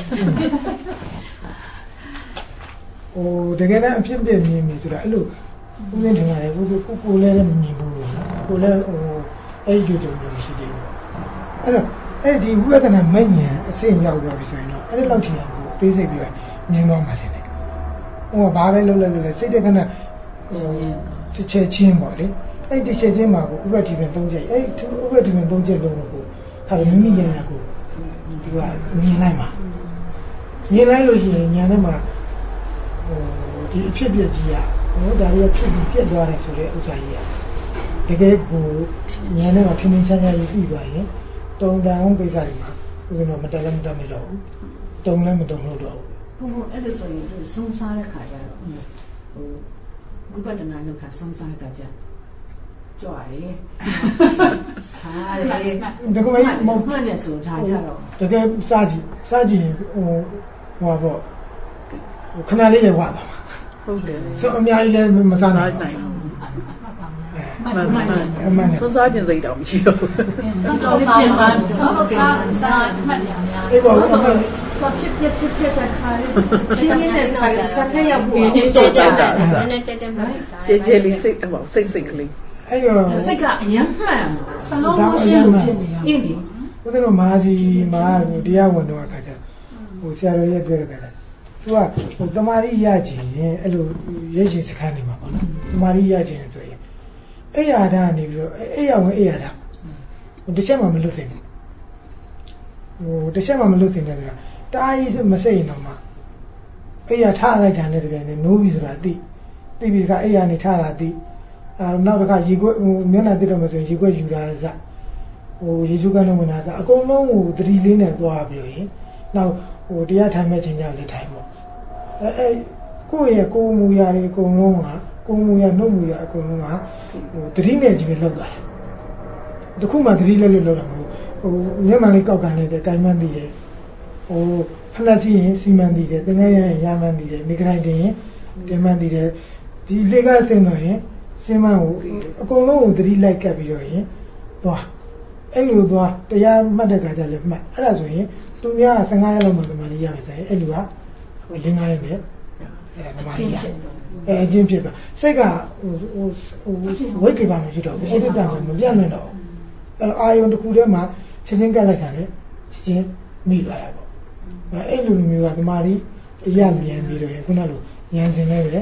ဟိုတကယ်တမ်းအဖြစ်ပြမြင်ပြီဆိုတာအဲ့လိုဦးစင်းထင်ရတယ်ဦးစင်းကိုကိုလည်းမမြင်ဘူးလို့ကိုလည်းဟိုအဲ့ဒီကြုံကြုံရှိသေးဘူးအဲ့တော့အဲ့ဒီဝိပဿနာမဉ္ဇဉ်အစိမ့်ရောက်သွားပြီဆိုရင်တော့အဲ့ဒီလောက်ထင်အောင်အသေးစိတ်ပြီးတော့မြင်သွားမှာတယ်ဟိုဘာပဲလုပ်လဲလုပ်လဲစိတ်တက်ကနဟိုတစ်ချက်ချင်းပေါ့လေအဲ့ဒီတစ်ချက်ချင်းမှာကိုဥပဒေပြင်သုံးချက်အဲ့ဒီဥပဒေပြင်သုံးချက်လုံးကိုခါရမိမိရရကိုဒီကမြင်လိုက်မှာမြင်လိုက်လို့ရှိရင်ညာထဲမှာဟိုဒီအဖြစ်ပြက်ကြီးอ่ะဟိုဒါရီဖြစ်ပြီးပြက်သွားတယ်ဆိုတဲ့ဥစ္စာကြီးอ่ะတကယ်ကိုညာထဲမှာထင်းထင်းရှားရှားကြီးပြီးသွားရင်တုံတန်အောင်ကိစ္စတွေမှာဥစဉ်တော့မတက်လည်းမတက်မလို့တုံလည်းမတုံလို့တော့ဘူးဘုံအဲ့ဒါဆိုရင်သူဆုံးစားတဲ့ခါကျတော့ဟိုဝိပဿနာလုပ်ခါဆုံးစားတဲ့ခါကျကြွားတယ်စားတယ်တကယ်မမှန်တယ်ဆိုတာကြတော့တကယ်စားကြည့်စားကြည့်ဟိုဟိုပေါ့ခဏလေးရွာသွားဟုတ်တယ်ဆိုအများကြီးလည်းမစားနိုင်ဘူးမှန်မှန်မှန်စောစားခြင်းစိတ်တောင်မရှိတော့ဘူးစောတော့စားပါစောတော့စားစားမှတ်ရများအေးပေါ့ဆိုတော့ဘာဖြစ်ဖြစ်ဖြစ်ဖြစ်တဲ့ခါလေးချင်းနေတဲ့ခါလေးစက်ထက်ရောက်ပြီးနည်းကြဲကြဲနည်းနည်းကြဲကြဲမှတ်စားကြဲကြဲလေးစိတ်ဟိုစိတ်စိတ်ကလေးအဲ့တော့စိတ်ကအယမ်းမှန်စလုံးမရှိလို့ဖြစ်နေရအင်းဒီဦးဇင်းတို့မာစီမာတရားဝင်တော့အခါကျဟိုဆရာတော်ရဲ့ပြောတဲ့ခါကျသူကဟိုတမာရီရခြင်းအဲ့လိုရဲရှင်စခန်းနေမှာပေါ့နော်တမာရီရခြင်းဆိုရင်အဲ့ရတာနေပြီးတော့အဲ့ရဝင်အဲ့ရတာဟိုတစ်ချက်မှမလွတ်စင်ဘူးဟိုတစ်ချက်မှမလွတ်စင်တယ်ဆိုတာတားကြီးမစိတ်ရင်တော့မှအဲ့ရထားလိုက်တာနဲ့တပြိုင်နက်နိုးပြီဆိုတာသိသိပြီးကအဲ့ရနေထားတာသိအာနောက်တစ်ခါရေခွက်ဟိုမျက်နှာတိတော့မဆိုရင်ရေခွက်ယူတာစဟိုရေစုကနေဝင်တာစအကုန်လုံးဟိုသတိလေးနဲ့သွားပြီးတော့ရင်နောက်ဟိုတရားထိုင်မဲ့ခြင်းကြောင့်လက်ထိုင်ပေါ့အဲအဲကိုယ့်ရဲ့ကိုယ်မူရာတွေအကုန်လုံးကကိုယ်မူရာနှုတ်မူရာအကုန်လုံးကဟိုသတိနဲ့ကြီးပဲလောက်သွားတယ်တခုမှသတိလက်လို့လောက်တာမဟုတ်ဟိုမျက်မှန်လေးကောက်ကန်နေတဲ့တိုင်မှန်းသိတယ်ဟိုဖလက်စီရင်စီမံသိတယ်သင်္ကန်းရရင်ရမှန်းသိတယ်မိဂရိုက်တင်ရင်တင်မှန်းသိတယ်ဒီလေကဆင်းတော့ရင်စင်မကိုအကုန်လုံးကိုသတိလိုက်ကပ်ပြီးတော့ရင်သွားအဲ့လိုသွားတရားမှတ်တဲ့ခါကျလည်းမှတ်အဲ့ဒါဆိုရင်သူများဆယ်ငါးရက်လောက်မှသမာဓိရမယ်ဆိုရင်အဲ့လိုကလင်းငါးရက်နဲ့အဲ့ဒါသမာဓိရအဲအချင်းဖြစ်သွားစိတ်ကဟိုဟိုဝိတ်ပြပါမရှိတော့ဘူးစိတ်ကမပြတ်နိုင်တော့အဲ့အာယုံတစ်ခုတည်းမှာချင်းချင်းကပ်လိုက်တာလေချင်းမိသွားတာပေါ့အဲ့လိုမျိုးကသမာဓိအရမြန်ပြီးတော့ခုနလိုဉာဏ်စင်လေးပဲ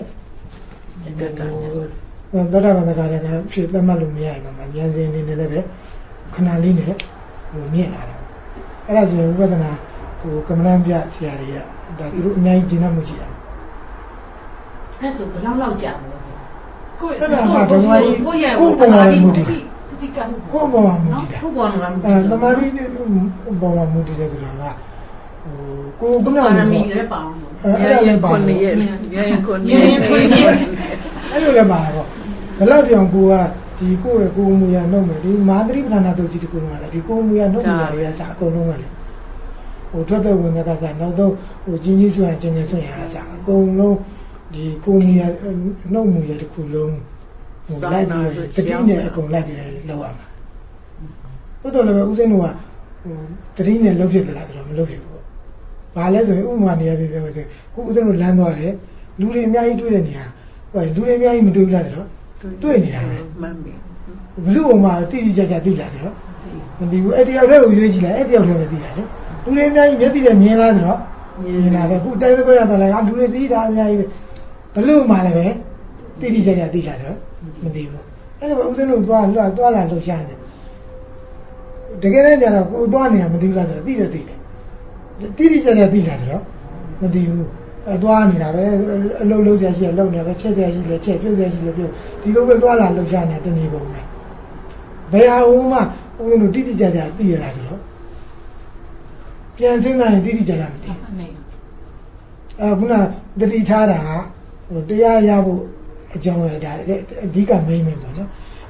သောတာပန်ကလည်းဖြစ်သတ်မှတ်လို့မရရင်မှဉာဏ်စင်နေနေလည်းပဲခဏလေးနဲ့ဟိုမြင့်လာတယ်အဲ့ဒါဆိုရင်ဝိပဿနာဟိုကမ္မဋ္ဌာန်းပြဆရာတွေကဒါသူတို့အများကြီးကျင့်တတ်မှုရှိတာအဲ့ဆိုဘယ်လောက်လောက်ကြာမလဲကိုယ့်ရဲ့ကိုယ့်ရဲ့ကိုယ့်ရဲ့ကိုယ့်ပုံမှန်မူတည်ဒီကကိုယ့်ပုံမှန်မူတည်တာကိုယ့်ပုံမှန်အဲသမာဓိပုံမှန်မူတည်တယ်ဆိုတာကဟိုကိုယ်ကနာမည်လည်းပါအောင်အဲ့ဒါလည်းပါနေရဲ့ရဲ့ခုနေရဲ့ခုနေအဲ့လိုလည်းပါတော့ဘယ်လောက်တောင်ကိုကဒီကိုယ့်ရဲ့ကိုယ်မူရနှုတ်မယ်ဒီမာသရိပဏာတုတ်ကြီးတကူကလည်းဒီကိုယ်မူရနှုတ်မူရတွေကစအကုန်လုံးပဲလေဟိုထွက်တဲ့ဝင်တဲ့ကစားနောက်တော့ဟိုကြီးကြီးဆိုရင်ကျင်းကျင်းဆိုရင်အားစအကုန်လုံးဒီကိုယ်မူရနှုတ်မူရတခုလုံးဟိုလိုက်ပြီးတတိနဲ့အကုန်လိုက်ပြီးလောက်ရမှာဘုတော်လည်းဦးစင်းတို့ကဟိုတတိနဲ့လှုပ်ဖြစ်သလားဆိုတော့မလှုပ်ဖြစ်ဘူးပေါ့ဘာလဲဆိုရင်ဥပမာနေရာပြပြမယ်ဆိုကိုဦးစင်းတို့လမ်းသွားတယ်လူတွေအများကြီးတွေ့တဲ့နေရာဟိုလူတွေအများကြီးမတွေ့ဘူးလားဆိုတော့တွေ့နေတာပဲမှန်ပြီဘလူ့ဥမာတိတိကျကျသိလားဆိုတော့မသိဘူးအဲ့တယောက်တည်းကိုရွေးကြည့်လိုက်အဲ့တယောက်တည်းပဲသိတာလေလူတွေအများကြီးမျက်စိနဲ့မြင်လားဆိုတော့မြင်တာပဲခုတိုင်းတစ်ခွက်ရတော့လည်းလူတွေသိတာအများကြီးပဲဘလူ့ဥမာလည်းပဲတိတိကျကျသိလားဆိုတော့မသိဘူးအဲ့လိုပဲဦးစင်းတို့သွားလွှတ်သွားလာလှုပ်ရှားနေတကယ်တည်းကျတော့ကိုသွားနေတာမသိဘူးလားဆိုတော့သိတယ်သိတယ်တိတိကျကျသိလားဆိုတော့မသိဘူးအသွားနေတာပဲအလုံးလုံးဆရာရှိရလုံနေပဲချက်ဆရာရှိလဲချက်ပြုတ်ဆရာရှိလဲပြုတ်ဒီလိုပဲသွားလာလှုပ်ရှားနေတယ်နေပုံပဲဘယ်ဟာဦးမှဦးဇင်းတို့တိတိကျကျသိရတာဆိုတော့ပြန်စဉ်းစားရင်တိတိကျကျမသိဘူးအဲခုနတတိထားတာဟိုတရားရဖို့အကြောင်းရတာအဓိက main main ပေါ့နော်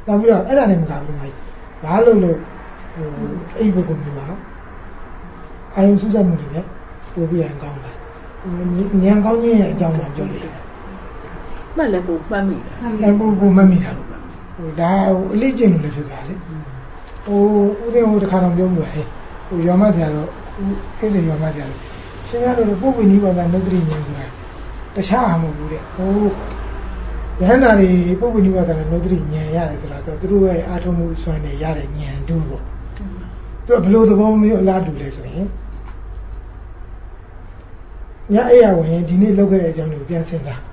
နောက်ပြီးတော့အဲ့ဒါနဲ့မကဘူးငါဘာလို့လို့ဟိုအိပ်ဘုကုမျိုးပါအာယုစုစက်မှုတွေနဲ့ပို့ပြီးရင်ကောင်းတယ်ဉာဏ်ကောင်းခြင်းရဲ့အကြောင်းကိုပြောလို့ရတယ်မှတ်လည်းပို့မှတ်မိတယ်အဲ့ပို့ပို့မှတ်မိတာလို့ဟိုဒါဟိုအလေးကျင့်လို့လည်းဖြစ်သွားလေဟိုဦးသိန်းဟိုတစ်ခါတော့ပြောလို့ရတယ်ဟိုရွာမဆရာတော့အဲ့ဒီရွာမဆရာလို့ရှင်ရတော့ပုပ္ပိနိဗ္ဗာန်နုတ္တိဉာဏ်ဆိုတာတခြားမဟုတ်ဘူးတဲ့ဟိုယဟန္တာတွေပုပ္ပိနိဗ္ဗာန်နုတ္တိဉာဏ်ရတယ်ဆိုတာတော့သူတို့ရဲ့အာထုံမှုစွမ်းနေရတဲ့ဉာဏ်တူပေါ့သူကဘလို့သဘောမျိုးအလားတူလဲဆိုရင်ညအဲ့ရဝင်ဒီနေ့လောက်ခဲ့တဲ့အကြောင်းကိုပြန်စဉ်းစား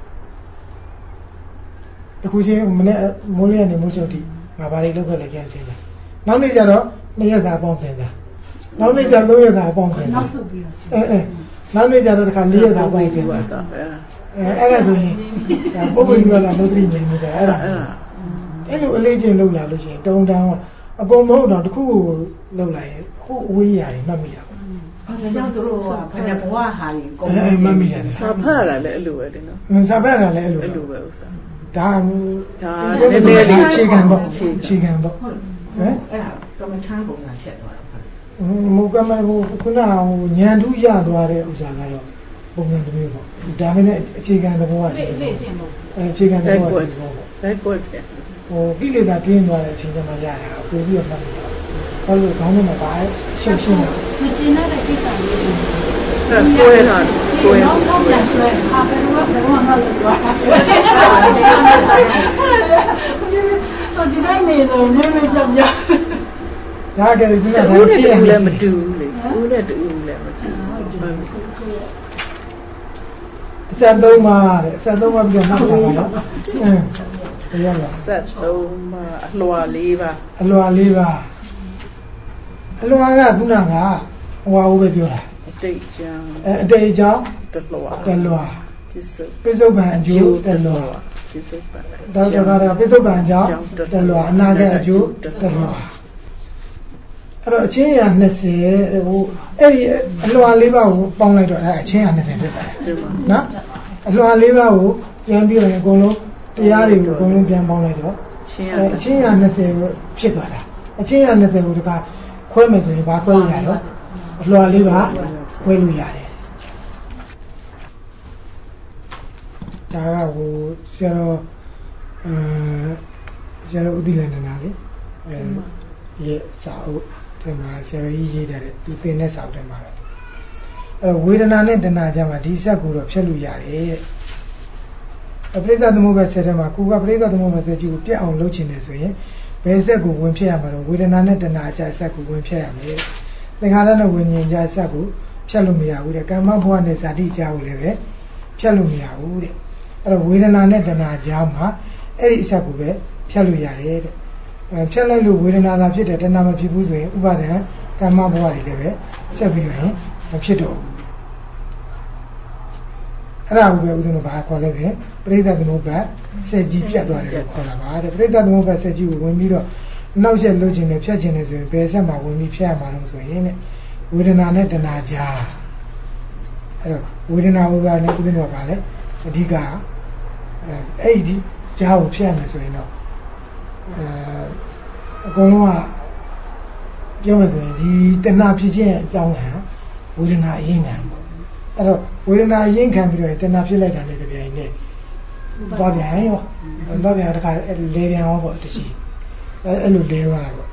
တခုချင်းမနေ့မိုးလျနေမိုးချုပ်တိငါဘာတွေလောက်ခဲ့လဲပြန်စဉ်းစားနောက်နေ့ကျတော့နှစ်ရက်သာပေါင်းစဉ်းစားနောက်နေ့ကျသုံးရက်သာပေါင်းစဉ်းစားနောက်ဆုပ်ပြီးတော့အဲအဲနောက်နေ့ကျတော့တခါလေးရက်သာပေါင်းစဉ်းစားအဲအဲ့ဒါဆိုရင်ပုဂ္ဂိုလ်ကလည်းလုပ်ပြီးနေနေတယ်အဲ့ဒါအဲ့လိုအလေးချင်းလုပ်လာလို့ရှိရင်တုံတန်းအကုန်မဟုတ်တော့တခုကိုလုပ်လိုက်ရင်ဟိုအဝေးရတယ်မှတ်မိတာပေါ့ဒါကြောင့်တို့ကဘယ်နဲ့ဘဝဟာကြီးကုန်မှတ်မိတယ်စာဖတ်ရတာလည်းအဲ့လိုပဲတင်နော်စာဖတ်ရတာလည်းအဲ့လိုအဲ့လိုပဲဥစ္စာဒါဒါနည်းနည်းလေးအခြေခံပေါ့အခြေခံပေါ့ဟမ်အဲ့ဒါကမ္မထမ်းပုံစံချက်သွားတာမူကမဟိုခုနဟိုဉာဏ်ထူးရသွားတဲ့ဥစ္စာကတော့ပုံစံတစ်မျိုးပေါ့ဒါပေမဲ့အခြေခံသဘောကလေ့လေ့ကျင့်လို့အဲအခြေခံသဘောကလိုက်ပို့တယ်ဟိုကိလေသာပြင်းသွားတဲ့အချိန်ကျမှရတာပို့ပြီးတော့မှတ်တယ်ဘာလို့ခေါင်းထဲမှာပါရှင်းရှင်းတာမကျင်းတဲ့ကိစ္စလေးတွေအဲဆွဲတာဆွဲတော့တော့ပြန်ဆွဲဟာဘယ်တော့ဘယ်တော့မှလုပ်သွားမကျင်းတဲ့ပါလေကျင်းတဲ့ပါလေဟိုဒီတိုင်းနေတော့နည်းနည်းကြောက်ကြဒါကလည်းခုနကဘာချင်လဲမတူလေဦးနဲ့တူလည်းမတူအစံသုံးပါတဲ့အစံသုံးပါပြီးတော့မှတ်ပါတော့အင်းတရားပါဆက်သုံးပါအလွာလေးပါအလွာလေးပါအလွာကခုနကဟိုဟာဟုတ်ပဲပြောတာအတိတ်ကြောင့်အဲအတိတ်ကြောင့်တလွာတလွာပြစ္ဆုတ်ပိဿုပံအကျိုးတလွာပြစ္ဆုတ်ပံဒါတော့ကတော့ပိဿုပံကြောင့်တလွာအနာဂတ်အကျိုးတလွာအဲ့တော့အချင်းရနှစ်ဆယ်ဟိုအဲ့ဒီအလွာလေးပါကိုပေါင်းလိုက်တော့အဲ့အချင်းရနှစ်ဆယ်ဖြစ်သွားတယ်နော်အလွာလေးပါကိုပြန်ပြီးတော့အကုန်လုံးတရားတွေကိုအကုန်လုံးပြန်ပေါင်းလိုက်တော့အချင်းရနှစ်ဆယ်ဖြစ်သွားတာအချင်းရနှစ်ဆယ်ကိုတခါခွဲမယ်ဆိုရင်ဘာခွဲလို့ရတော့အလွာလေးပါခွဲလို့ရတယ်ဒါကဟိုဆရာတော်အဲဆရာတော်ဥဒိလန္ဒနာလေးအဲရဲ့စာအုပ်ဒီမှာဆရာကြီးရေးတဲ့သူသင်တဲ့စာအုပ်ထဲမှာတော့အဲ့တော့ဝေဒနာနဲ့တဏှာကြားမှာဒီစက်ကိုတော့ဖြတ်လို့ရတယ်အပရိသသမုပ္ပါဆက်ထဲမှာကိုကပရိသသမုပ္ပါဆက်ကြီးကိုပြတ်အောင်လုပ်ချင်တယ်ဆိုရင်ဘယ်စက်ကိုဝင်ဖြတ်ရမှာတော့ဝေဒနာနဲ့တဏှာကြားစက်ကိုဝင်ဖြတ်ရမယ်သင်္ခါရနဲ့ဝိညာဉ်ကြားစက်ကိုဖြတ်လို့မရဘူးတဲ့ကာမဘဝနဲ့ဇာတိကြားကိုလည်းပဲဖြတ်လို့မရဘူးတဲ့အဲ့တော့ဝေဒနာနဲ့တဏှာကြားမှာအဲ့ဒီအစက်ကိုပဲဖြတ်လို့ရတယ်တဲ့အဲဖြတ်လိုက်လို့ဝေဒနာသာဖြစ်တယ်တဏှာမဖြစ်ဘူးဆိုရင်ဥပါဒံကာမဘဝတွေလည်းပဲဆက်ပြီးတော့ရင်မဖြစ်တော့ဘူးအဲ့ဒါကိုပဲဦးဇင်းတို့ဘာခေါ်လဲဆိုရင်ပရိသသမုပ္ပါဆက်ကြီးပြတ်သွားတယ်လို့ခေါ်တာပါတဲ့ပရိသသမုပ္ပါဆက်ကြီးကိုဝင်ပြီးတော့နောက်ဆက်လုပ်ခြင်းနဲ့ဖြတ်ခြင်းနဲ့ဆိုရင်ဘယ်ဆက်မှာဝင်ပြီးဖြတ်ရမှာလို့ဆိုရင်တဲ့ဝေဒနာနဲ့တဏှာကြားအဲ့တော့ဝေဒနာဥပါနဲ့ဦးဇင်းတို့ကဘာလဲအဓိကအဲအဲ့ဒီကြားကိုဖြတ်ရမယ်ဆိုရင်တော့အဲအကုန်လုံးကပြောမယ်ဆိုရင်ဒီတဏှာဖြစ်ခြင်းအကြောင်းကဝေဒနာအရင်ခံပေါ့အဲ့တော့ဝေဒနာအရင်ခံပြီးတော့တဏှာဖြစ်လိုက်တာနဲ့တပြိုင်နက်သွားပြန်ရောသွားပြန်တခါလေပြန်ရောပေါ့တရှိအဲအဲ့လိုလဲသွားတာပေါ့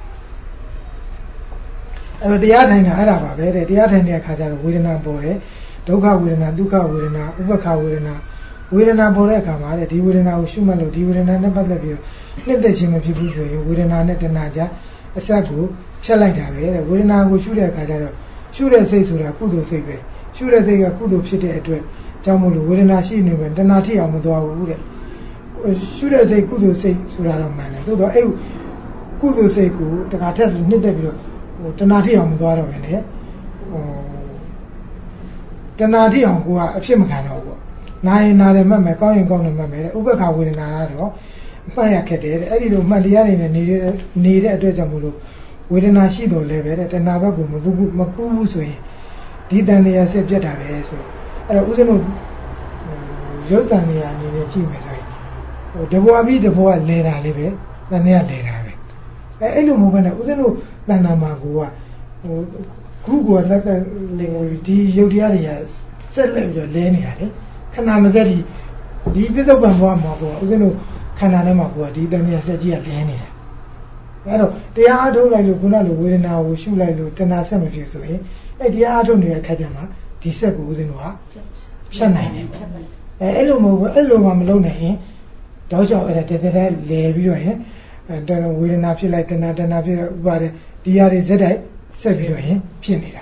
အဲ့တော့တရားထိုင်တာအဲ့ဒါပါပဲတဲ့တရားထိုင်တဲ့အခါကျတော့ဝေဒနာပေါ်တယ်ဒုက္ခဝေဒနာဒုက္ခဝေဒနာဥပ္ပခဝေဒနာဝေဒနာပေါ်တဲ့အခါမှာတဲ့ဒီဝေဒနာကိုရှုမှတ်လို့ဒီဝေဒနာနဲ့ပတ်သက်ပြီးတော့နှစ်သက်ခြင်းမဖြစ်ဘူးဆိုရင်ဝေဒနာနဲ့တဏှာကြားအဆက်ကိုဖြတ်လိုက်တာပဲတဲ့ဝေဒနာကိုရှုတဲ့အခါကျတော့ရှုတဲ့စိတ်ဆိုတာကုသိုလ်စိတ်ပဲရှုတဲ့စိတ်ကကုသိုလ်ဖြစ်တဲ့အတွက်ကြောင့်မို့လို့ဝေဒနာရှိနေပဲတဏှာထိအောင်မသွားဘူးတဲ့ရှုတဲ့စိတ်ကုသိုလ်စိတ်ဆိုတာတော့မှန်တယ်သို့တော့အဲ့ကုသိုလ်စိတ်ကိုတခါထက်နှစ်သက်ပြီးတော့ဟိုတဏှာထိအောင်မသွားတော့ပဲလေဟိုတဏှာထိအောင်ကိုကအဖြစ်မခံတော့ဘူးနာရင်နာတယ်မှတ်မယ်ကောင်းရင်ကောင်းတယ်မှတ်မယ်တဲ့ဥပ္ပခဝေဒနာကတော့မှတ်ရခက်တယ်တဲ့အဲ့ဒီလိုမှတ်တရားနေနဲ့နေတဲ့နေတဲ့အတွက်ကြောင့်မို့လို့ဝေဒနာရှိတော်လဲပဲတဲ့တဏှာဘက်ကိုမကူဘူးမကူဘူးဆိုရင်ဒီတန်တရားဆက်ပြတ်တာပဲဆိုတော့အဲ့တော့ဦးဇင်းတို့ရုပ်တန်တရားအနေနဲ့ကြည့်မယ်ဆိုရင်ဟိုတဘွားပြီးတဘွားလဲတာလေးပဲတန်တရားလဲတာပဲအဲအဲ့လိုမဟုတ်ဘဲနဲ့ဦးဇင်းတို့တဏ္ဍာမှာကိုကဟိုခုကလက်ကဒီယုတ်တရားတွေကဆက်လက်ပြီးတော့လဲနေတာလေခဏမစက်ဒီဒီပြစ္ဆုတ်ပံဘဝမှာကိုဦးဇင်းတို့ခန္ဓာထဲမှာကိုကဒီတန်တရားဆက်ကြီးကလဲနေတာအဲ့တော့တရားအထုတ်လိုက်လို့ခုနလိုဝေဒနာကိုရှုလိုက်လို့တဏှာဆက်မဖြစ်ဆိုရင်အဲ့တရားအထုတ်နေတဲ့ခါကျမှဒီဆက်ကိုဦးဇင်းတို့ကဖြတ်နိုင်တယ်အဲအဲ့လိုမဟုတ်ဘူးအဲ့လိုမှမလုပ်နိုင်ရင်တောက်လျှောက်အဲ့ဒါတသက်သက်လဲပြီးတော့ရင်အဲတဏှာဝေဒနာဖြစ်လိုက်တဏှာတဏှာဖြစ်ဥပါတဲ့ဒီဟာတွေဇက်တိုက်ဆက်ပြီးတော့ရင်ဖြစ်နေတာ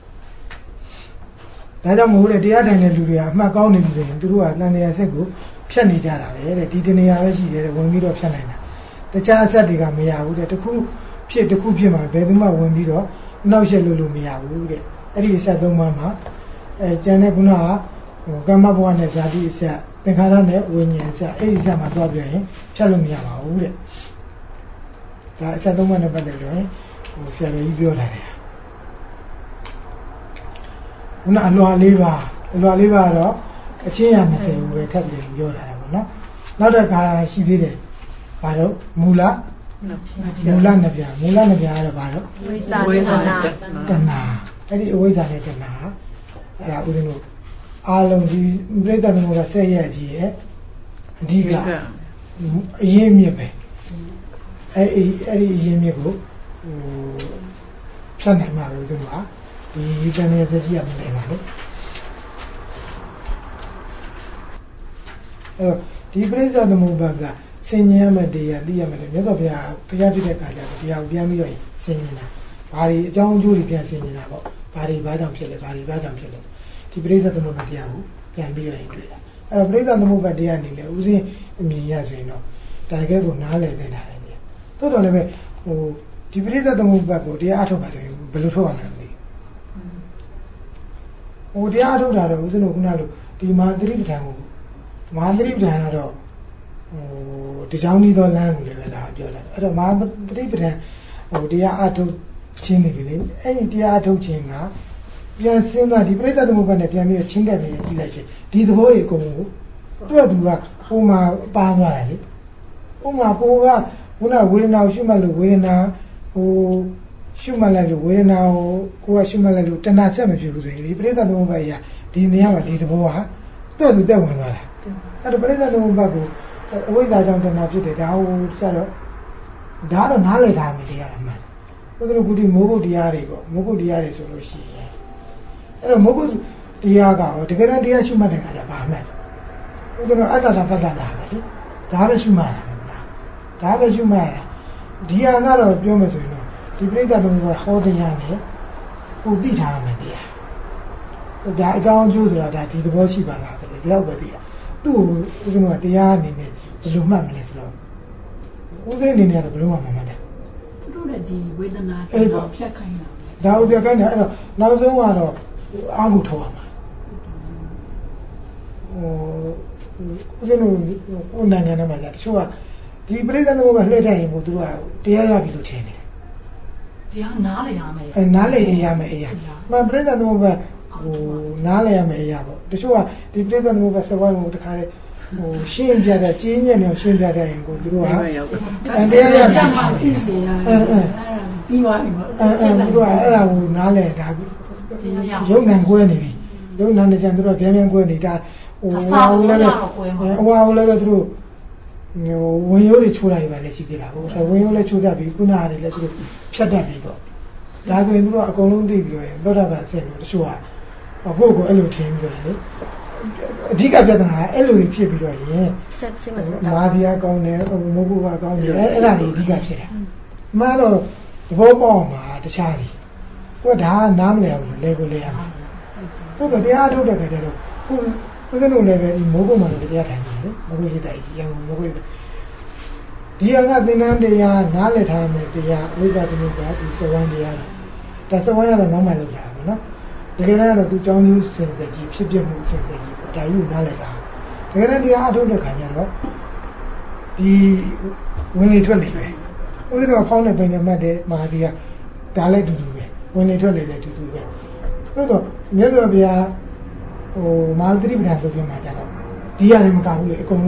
ဒါကြောင့်မို့လေတရားထိုင်တဲ့လူတွေကအမှတ်ကောင်းနေပြီဆိုရင်သူတို့ကတန်တရားဆက်ကိုဖြတ်နေကြတာပဲတဲ့ဒီတနေရာပဲရှိတယ်ဝင်ပြီးတော့ဖြတ်နိုင်တာတခြားအဆက်တွေကမရဘူးတဲ့တစ်ခုဖြစ်တစ်ခုဖြစ်မှာဘယ်သူမှဝင်ပြီးတော့နောက်ဆက်လို့လို့မရဘူးတဲ့အဲ့ဒီအဆက်သုံးပါးမှာအဲကျန်တဲ့ခုနကဟိုကမ္မဘဝနဲ့ဇာတိအဆက်သင်္ခါရနဲ့ဝိညာဉ်အဆက်အဲ့ဒီအဆက်မှာတွားပြရင်ဖြတ်လို့မရပါဘူးတဲ့ဒါအဆက်သုံးပါးနဲ့ပတ်သက်လို့ဟိုဆရာကြီးပြောထားတယ်ခုနအလွာလေးပါအလွာလေးပါတော့အချင်းရမစင်ဘူးပဲထပ်ပြီးပြောထားတာပေါ့နော်နောက်တစ်ခါရှိသေးတယ်ဘာတော့မူလမူလနှစ်ပြမူလနှစ်ပြကတော့ဘာတော့ဝိသဝိသနာတဏှာအဲ့ဒီအဝိဇ္ဇာနဲ့တဏှာအဲ့ဒါဦးဇင်းတို့အားလုံးဒီပြိဿသမုပ္ပါဆက်ရကြီးရဲ့အဓိကအရင်းမြစ်ပဲအဲ့ဒီအဲ့ဒီအရင်းမြစ်ကိုဟိုဖြတ်နိုင်မှာပဲဦးဇင်းတို့ကဒီတဏှာဆက်ကြီးရမနေပါလေအဲ့ဒီပြိဿသမုပ္ပါကဆင်ញင်ရမယ်တရားသိရမယ်မြတ်စွာဘုရားဘုရားဖြစ်တဲ့ကာလကတရားကိုပြန်ပြီးတော့ဆင်ញင်တာဘာတွေအကြောင်းအကျိုးတွေပြန်ဆင်ញင်တာပေါ့ဘာတွေဘာကြောင့်ဖြစ်လဲဘာတွေဘာကြောင့်ဖြစ်လဲဒီပရိသတ်သမုပ္ပါတရားကိုပြန်ပြီးတော့တွေ့တာအဲ့တော့ပရိသတ်သမုပ္ပါတရားအနေနဲ့ဦးစင်းအမြင်ရဆိုရင်တော့ဒါတကယ်ကိုနားလည်နေတာလေတိုးတော်လည်းပဲဟိုဒီပရိသတ်သမုပ္ပါကိုတရားအထုတ်ပါဆိုရင်ဘယ်လိုထုတ်ရမလဲဟိုတရားအထုတ်တာတော့ဦးစင်းတို့ခုနလိုဒီမဟာသတိပဋ္ဌာန်ကိုမဟာသတိပဋ္ဌာန်ကတော့ဟိုဒီကြောင်းဒီတော့လမ်းလို့လည်းပဲလာပြောတယ်အဲ့တော့မဟာပဋိပဒံဟိုတရားအထုတ်ခြင်းနေပြီလေအဲ့ဒီတရားအထုတ်ခြင်းကပြန်စဉ်းစားဒီပြိဿသမုပ္ပါနဲ့ပြန်ပြီးချင်းကပ်ပြီးကြည့်လိုက်ချင်းဒီသဘောတွေအကုန်ကိုသူ့အတူကဟိုမှာပါသွားတယ်လေဟိုမှာကိုကခုနဝေဒနာကိုရှုမှတ်လို့ဝေဒနာဟိုရှုမှတ်လိုက်လို့ဝေဒနာကိုကိုကရှုမှတ်လိုက်လို့တဏှာဆက်မဖြစ်ဘူးဆိုရင်ဒီပြိဿသမုပ္ပါကြီးကဒီနေရာမှာဒီသဘောကသူ့အတူတက်ဝင်သွားတာအဲ့တော့ပြိဿသမုပ္ပါကိုအဝိဇ္ဇာကြောင့်တဏှာဖြစ်တယ်ဒါဟိုစတော့ဒါတော့နားလည်ထားမယ်တရားအမှန်ဘုရားကုတိမိုးကုတ်တရားတွေပေါ့မိုးကုတ်တရားတွေဆိုလို့ရှိရင်အဲ့တော့မိုးကုတ်တရားကတကယ်တမ်းတရားရှုမှတ်တဲ့အခါကျဘာမှန်ဘုရားအတ္တသာပတ္တတာပဲလေဒါပဲရှုမှတ်တာပဲမလားဒါပဲရှုမှတ်တာဒီဟာကတော့ပြောမယ်ဆိုရင်တော့ဒီပြိဿသမုပ္ပါဟောတရားနဲ့ကိုသိထားမယ်တရားဒါအကြောင်းအကျိုးဆိုတာဒါဒီသဘောရှိပါလားဆိုတော့ဒီလောက်ပဲသိရသူ့ကိုဦးဇင်းကတရားအနေနဲ့ဘယ်လိုမှတ်မလဲဆိုတော့ဦးဇင်းအနေနဲ့ကတော့ဘယ်လိုမှမမှတ်တယ်သူတို့လည်းဒီဝေဒနာကိုဖြတ်ခိုင်းတာဒါကိုဖြတ်ခိုင်းတယ်အဲ့တော့နောက်ဆုံးကတော့အာဟုထောက်ရမှာဟိုဦးဇင်းတို့ကိုနိုင်ငံထဲမှာကြာတချို့ကဒီပြိဿသမုပ္ပါလှည့်တဲ့ရင်ကိုသူတို့ကတရားရပြီလို့ထင်တယ်တရားနားလည်ရမယ်အဲနားလည်ရမယ်အရာမှပြိဿသမုပ္ပါဟိုနားလည်ရမယ်အရာပေါ့တချို့ကဒီပြိဿသမုပ္ပါစပွဲကိုတခါလေဟိုရှင်းပြတဲ့ကြီးမြတ်နေရှင်းပြတဲ့ရင်ကိုသူတို့ကအဲတရားရမယ်ကျမှသိစေရအဲအဲပြီးသွားပြီပေါ့အဲအဲသူတို့ကအဲ့ဒါကိုနားလည်ဒါရုပ်နံကွဲနေပြီရုပ်နံနေကြသူတို့ကပြန်ပြန်ကွဲနေတာဟိုဝါဦးလည်းပဲအဝါဦးလည်းပဲသူတို့ဟိုဝင်ရိုးတွေချိုးလိုက်ပါလေရှိသေးတာဟိုဝင်ရိုးလည်းချိုးတတ်ပြီခုနကလည်းသူတို့ဖြတ်တတ်ပြီပေါ့ဒါဆိုရင်သူတို့ကအကုန်လုံးသိပြီးတော့သောတာပန်အဆင့်လို့တချို့ကဘုတ်ကိုအဲ့လိုထင်ပြီးတော့လေအဓိကပြဿနာကအဲ့လိုဖြစ်ပြီးတော့ရင်ဆက်ဖြစ်မှာစတာမာဒီယာကောင်းတယ်မဟုတ်ဘူးကကောင်းတယ်အဲ့ဒါတွေအဓိကဖြစ်တယ်မှန်တော့သဘောပေါက်မှာတခြားကြီးကိုကဒါကနားမလည်ဘူးလေကိုလေရမှာကိုတော့တရားထုတ်တဲ့ခါကျတော့ကိုကိုကလည်းပဲဒီမိုးကုတ်မှာတရားထိုင်တယ်လေမိုးကုတ်လေးတိုင်ရန်ကုန်မိုးကုတ်ဒီအကသင်္นานတရားနားလည်ထားမယ်တရားဝိပဿနာတရားဒီစဝန်းတရားဒါစဝန်းရတော့နောက်မှလောက်တာပေါ့နော်တကယ်တော့သူကြောင်းကျိုးစင်တဲ့ကြီးဖြစ်ပြမှုစင်တဲ့ကြီးပေါ့ဒါယူနားလည်တာတကယ်တော့တရားအထုတ်တဲ့ခါကျတော့ဒီဝင်လေထွက်လေပဲဦးဇင်းကဖောင်းနေပိန်နေမှတ်တယ်မာဒီကဒါလည်းတူတူပဲဝင်လေထွက်လေလည်းတူတူပဲဆိုတော့မြတ်စွာဘုရားဟိုမာသတိပဋ္ဌာန်ဆိုပြမှာကြတော့ဒီရတယ်မကဘူးလေအကုန်လုံး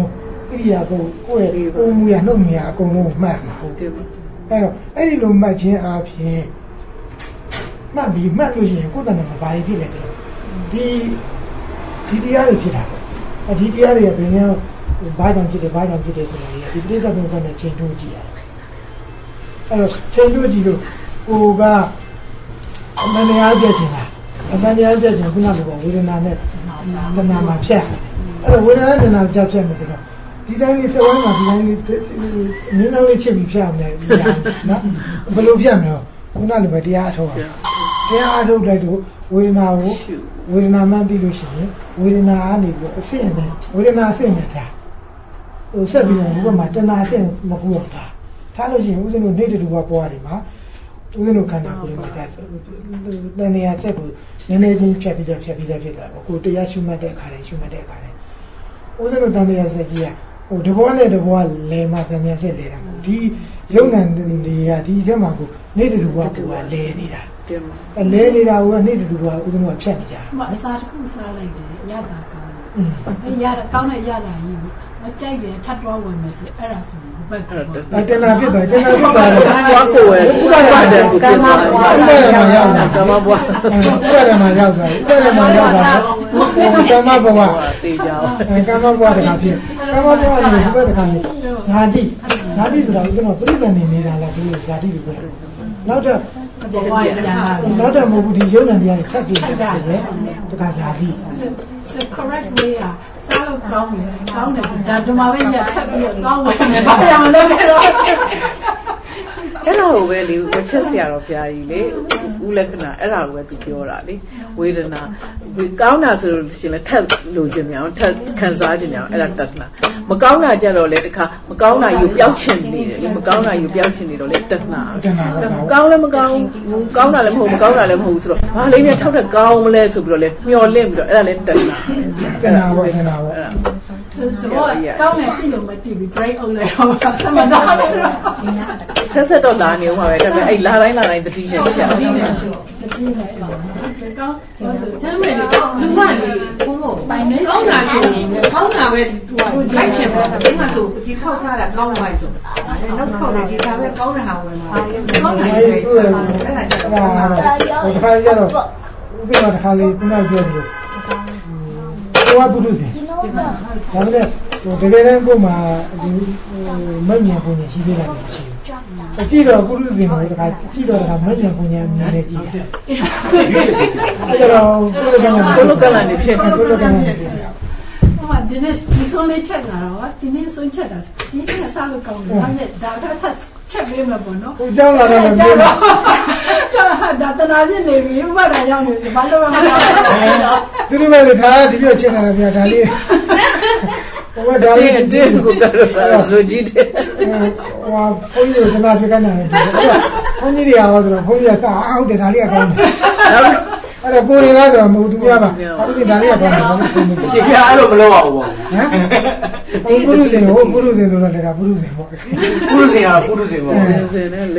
တိရိယာကိုကိုယ့်ရဲ့ကိုယ်မူရနှုတ်မူရအကုန်လုံးမှတ်မှာဟုတ်တယ်အဲ့တော့အဲ့ဒီလိုမှတ်ခြင်းအားဖြင့်မှတ်ပြီးမှတ်လို့ရှိရင်ကိုယ်တဏ္ဍာမှာဘာတွေဖြစ်လဲဆိုတော့ဒီဒီတရားတွေဖြစ်တာပေါ့ဒီတရားတွေကဘယ်နဲ့ဘာကြောင့်ဖြစ်တယ်ဘာကြောင့်ဖြစ်တယ်ဆိုတော့ဒီပြိဿဘုံကနဲ့ချိန်ထိုးကြည့်ရတယ်အဲ့တော့ချိန်ထိုးကြည့်လို့ကိုကအမှန်တရားပြခြင်းလားအမှန်တရားပြခြင်းခုနကပြောဝေဒနာနဲ့တဏှာမှာဖြတ်အဲ့တော့ဝေဒနာနဲ့တဏှာကြောက်ဖြတ်မယ်ဆိုတော့ဒီတိုင်းလေးစဝိုင်းမှာဒီတိုင်းလေးနင်းလုံးလေးချစ်ပြီးဖြတ်အောင်လေနော်ဘယ်လိုဖြတ်မလဲခုနလိုပဲတရားအထောက်အောင်တရားအထုတ်လိုက်တော့ဝေဒနာကိုဝေဒနာမှသိလို့ရှိရင်ဝေဒနာကနေပြီးအစစ်နဲ့ဝေဒနာအစစ်နဲ့ထားဟိုဆက်ပြီးတော့ဘုရားမှာတဏှာအစစ်မကူအောင်ထားထားလို့ရှိရင်ဦးဇင်းတို့နေ့တူကပွားတယ်မှာဦးဇင်းတို့ခန္ဓာကိုယ်မှာတန်နေရာဆက်ကိုနည်းနည်းချင်းဖြတ်ပြီးတော့ဖြတ်ပြီးတော့ဖြစ်တာပေါ့ကိုတရားရှုမှတ်တဲ့အခါလေးရှုမှတ်တဲ့အခါလေးဦးဇင်းတို့တန်နေရာဆက်ကြီးကဟိုတဘောနဲ့တဘောလဲမှာတန်နေရာဆက်လဲတာမဟုတ်ဒီယုံနံတွေကဒီထဲမှာကိုနေ့တူကကိုကလဲနေတာအလဲနေတာကနေ့တူကဦးဇင်းတို့ကဖြတ်နေကြမအစားတစ်ခုစားလိုက်တယ်ရတာကောင်းတယ်အဲရတာကောင်းတဲ့ရတာကြီးအကြိုက်တယ်ထပ်တော့ဝင်မယ်ဆိုအဲ့ဒါဆိုဘက်ကတော့တဏှာဖြစ်သွားတဏှာဖြစ်သွားတယ်ဘာကိုယ်ဥပဒါတယ်ကမ္မဘွားဥပဒါမှာရောက်တာကမ္မဘွားဥပဒါမှာရောက်တာဥပဒါမှာရောက်တာကမ္မဘွားသိကြအောင်ကမ္မဘွားတခါဖြစ်ကမ္မဘွားလည်းဒီဘက်တခါဖြစ်ဇာတိဇာတိဆိုတာဦးကျွန်တော်ပြိပန်နေနေတာလားဒီဇာတိကိုပြောနောက်တော့ဘဝရတာနောက်တော့မဟုတ်ဘူးဒီယုံနဲ့တရားဆက်ပြီးဖြစ်တယ်တခါဇာတိ so correct way อ่ะစားလို့ကောင်းတယ်ကောင်းတယ်ဆိုဒါဒီမှာပဲရခက်ပြီးတော့ကောင်းဝင်တယ်ဘာရမလို့လဲတော့အဲ့ဒါကိုပဲလေဝချက်ဆရာတော်ဘုရားကြီးလေဦးလက္ခဏာအဲ့ဒါကိုပဲသူပြောတာလေဝေဒနာကောင်းတာဆိုလို့ရှိရင်လည်းထပ်လို့ခြင်းများထပ်ခံစားခြင်းများအဲ့ဒါတတ်နာမကောင်းတာကြတော့လေတခါမကောင်းတာယူပျောက်ချင်နေတယ်မကောင်းတာယူပျောက်ချင်နေတော့လေတတ်နာကောင်းလည်းမကောင်းဘူးကောင်းတာလည်းမဟုတ်မကောင်းတာလည်းမဟုတ်ဘူးဆိုတော့ဘာလေးများထောက်တဲ့ကောင်းမလဲဆိုပြီးတော့လေမျော်လင့်ပြီးတော့အဲ့ဒါလည်းတတ်နာတတ်နာပေါ့တတ်နာပေါ့ဆိုတော့ကောင်းတယ်ပြီလို့မတည်ပြီး break အောင်လိုက်တော့ဆက်မတော့ဆက်ဆက်တော့လာနေဦးမှာပဲဒါပေမဲ့အဲ့လာတိုင်းလာတိုင်းတတိနဲ့ချက်တတိနဲ့ရှိတတိနဲ့ရှိကောင်းတမ်းမယ်ကောင်းလူမလေးဘုံဘပိုင်နေကောင်းတာဆိုရင်ကောင်းတာပဲသူကလိုက်ချင်တယ်ဘယ်မှာဆိုဒီခောက်စားတာကောင်းသွားပြီဆိုနောက်ခောက်တယ်ဒီခါပဲကောင်းတဲ့ဟာဝင်လာကောင်းတယ်အဲ့ဒါကြတော့ဟိုတစ်ခါကျတော့ဦးစိမတစ်ခါလေးခုနပြောတယ်ဟိုကပုထုဇဉ်ဒါပေမဲ့ဟိုတကယ်တမ်းကိုမှဒီမဉ္ဇဉ်ပုံညာရှိသေးတာမရှိဘူးအကြည့်တော့ပုထုဇဉ်တွေတခါကြည့်တော့တခါမဉ္ဇဉ်ပုံညာအများနဲ့ကြည့်တယ်အဲ့တော့ကိုလိုကလည်းကိုလိုကလည်းနေဖြစ်ကိုလိုကလည်းနေဖြစ်ဟိုဒီနေ့ဒီဆုံးလေးချက်လာတော့ဒီနေ့ဆုံးချက်တာဒီနေ့စားလို့ကောင်းတယ်ဒါနဲ့ဒါကထပ်ချက်ပေးမှာပေါ့နော်ဟိုကြောင်းလာတော့လည်းပြောတော့ချာဒါတနာပြနေပြီဥပဒါရောက်နေစီဘာလို့မလဲသူတို့ကလည်းခါဒီပြချက်လာတာဗျာဒါလေးဟိုကဒါလေးတင်းကိုကတော့ဇိုကြီးတယ်ဟိုဘုန်းကြီးကနာပြကနေတယ်ဘုန်းကြီးတွေရောဆိုတော့ဘုန်းကြီးကအာဟုတ်တယ်ဒါလေးကကောင်းတယ်အဲ့ဒါကိုရင်လားဆိုတော့မဟုတ်သူများပါဘာလို့ဒါလေးကကောင်းတယ်ဘာလို့ရှင်းပြအဲ့လိုမလုပ်အောင်ပေါ့ဟမ်ဒီပုရုဇဉ်ဟိုပုရုဇဉ်ဆိုတော့ဒါပုရုဇဉ်ပေါ့ပုရုဇဉ်ကပုရုဇဉ်ပေါ့ပုရုဇဉ်နဲ့လေ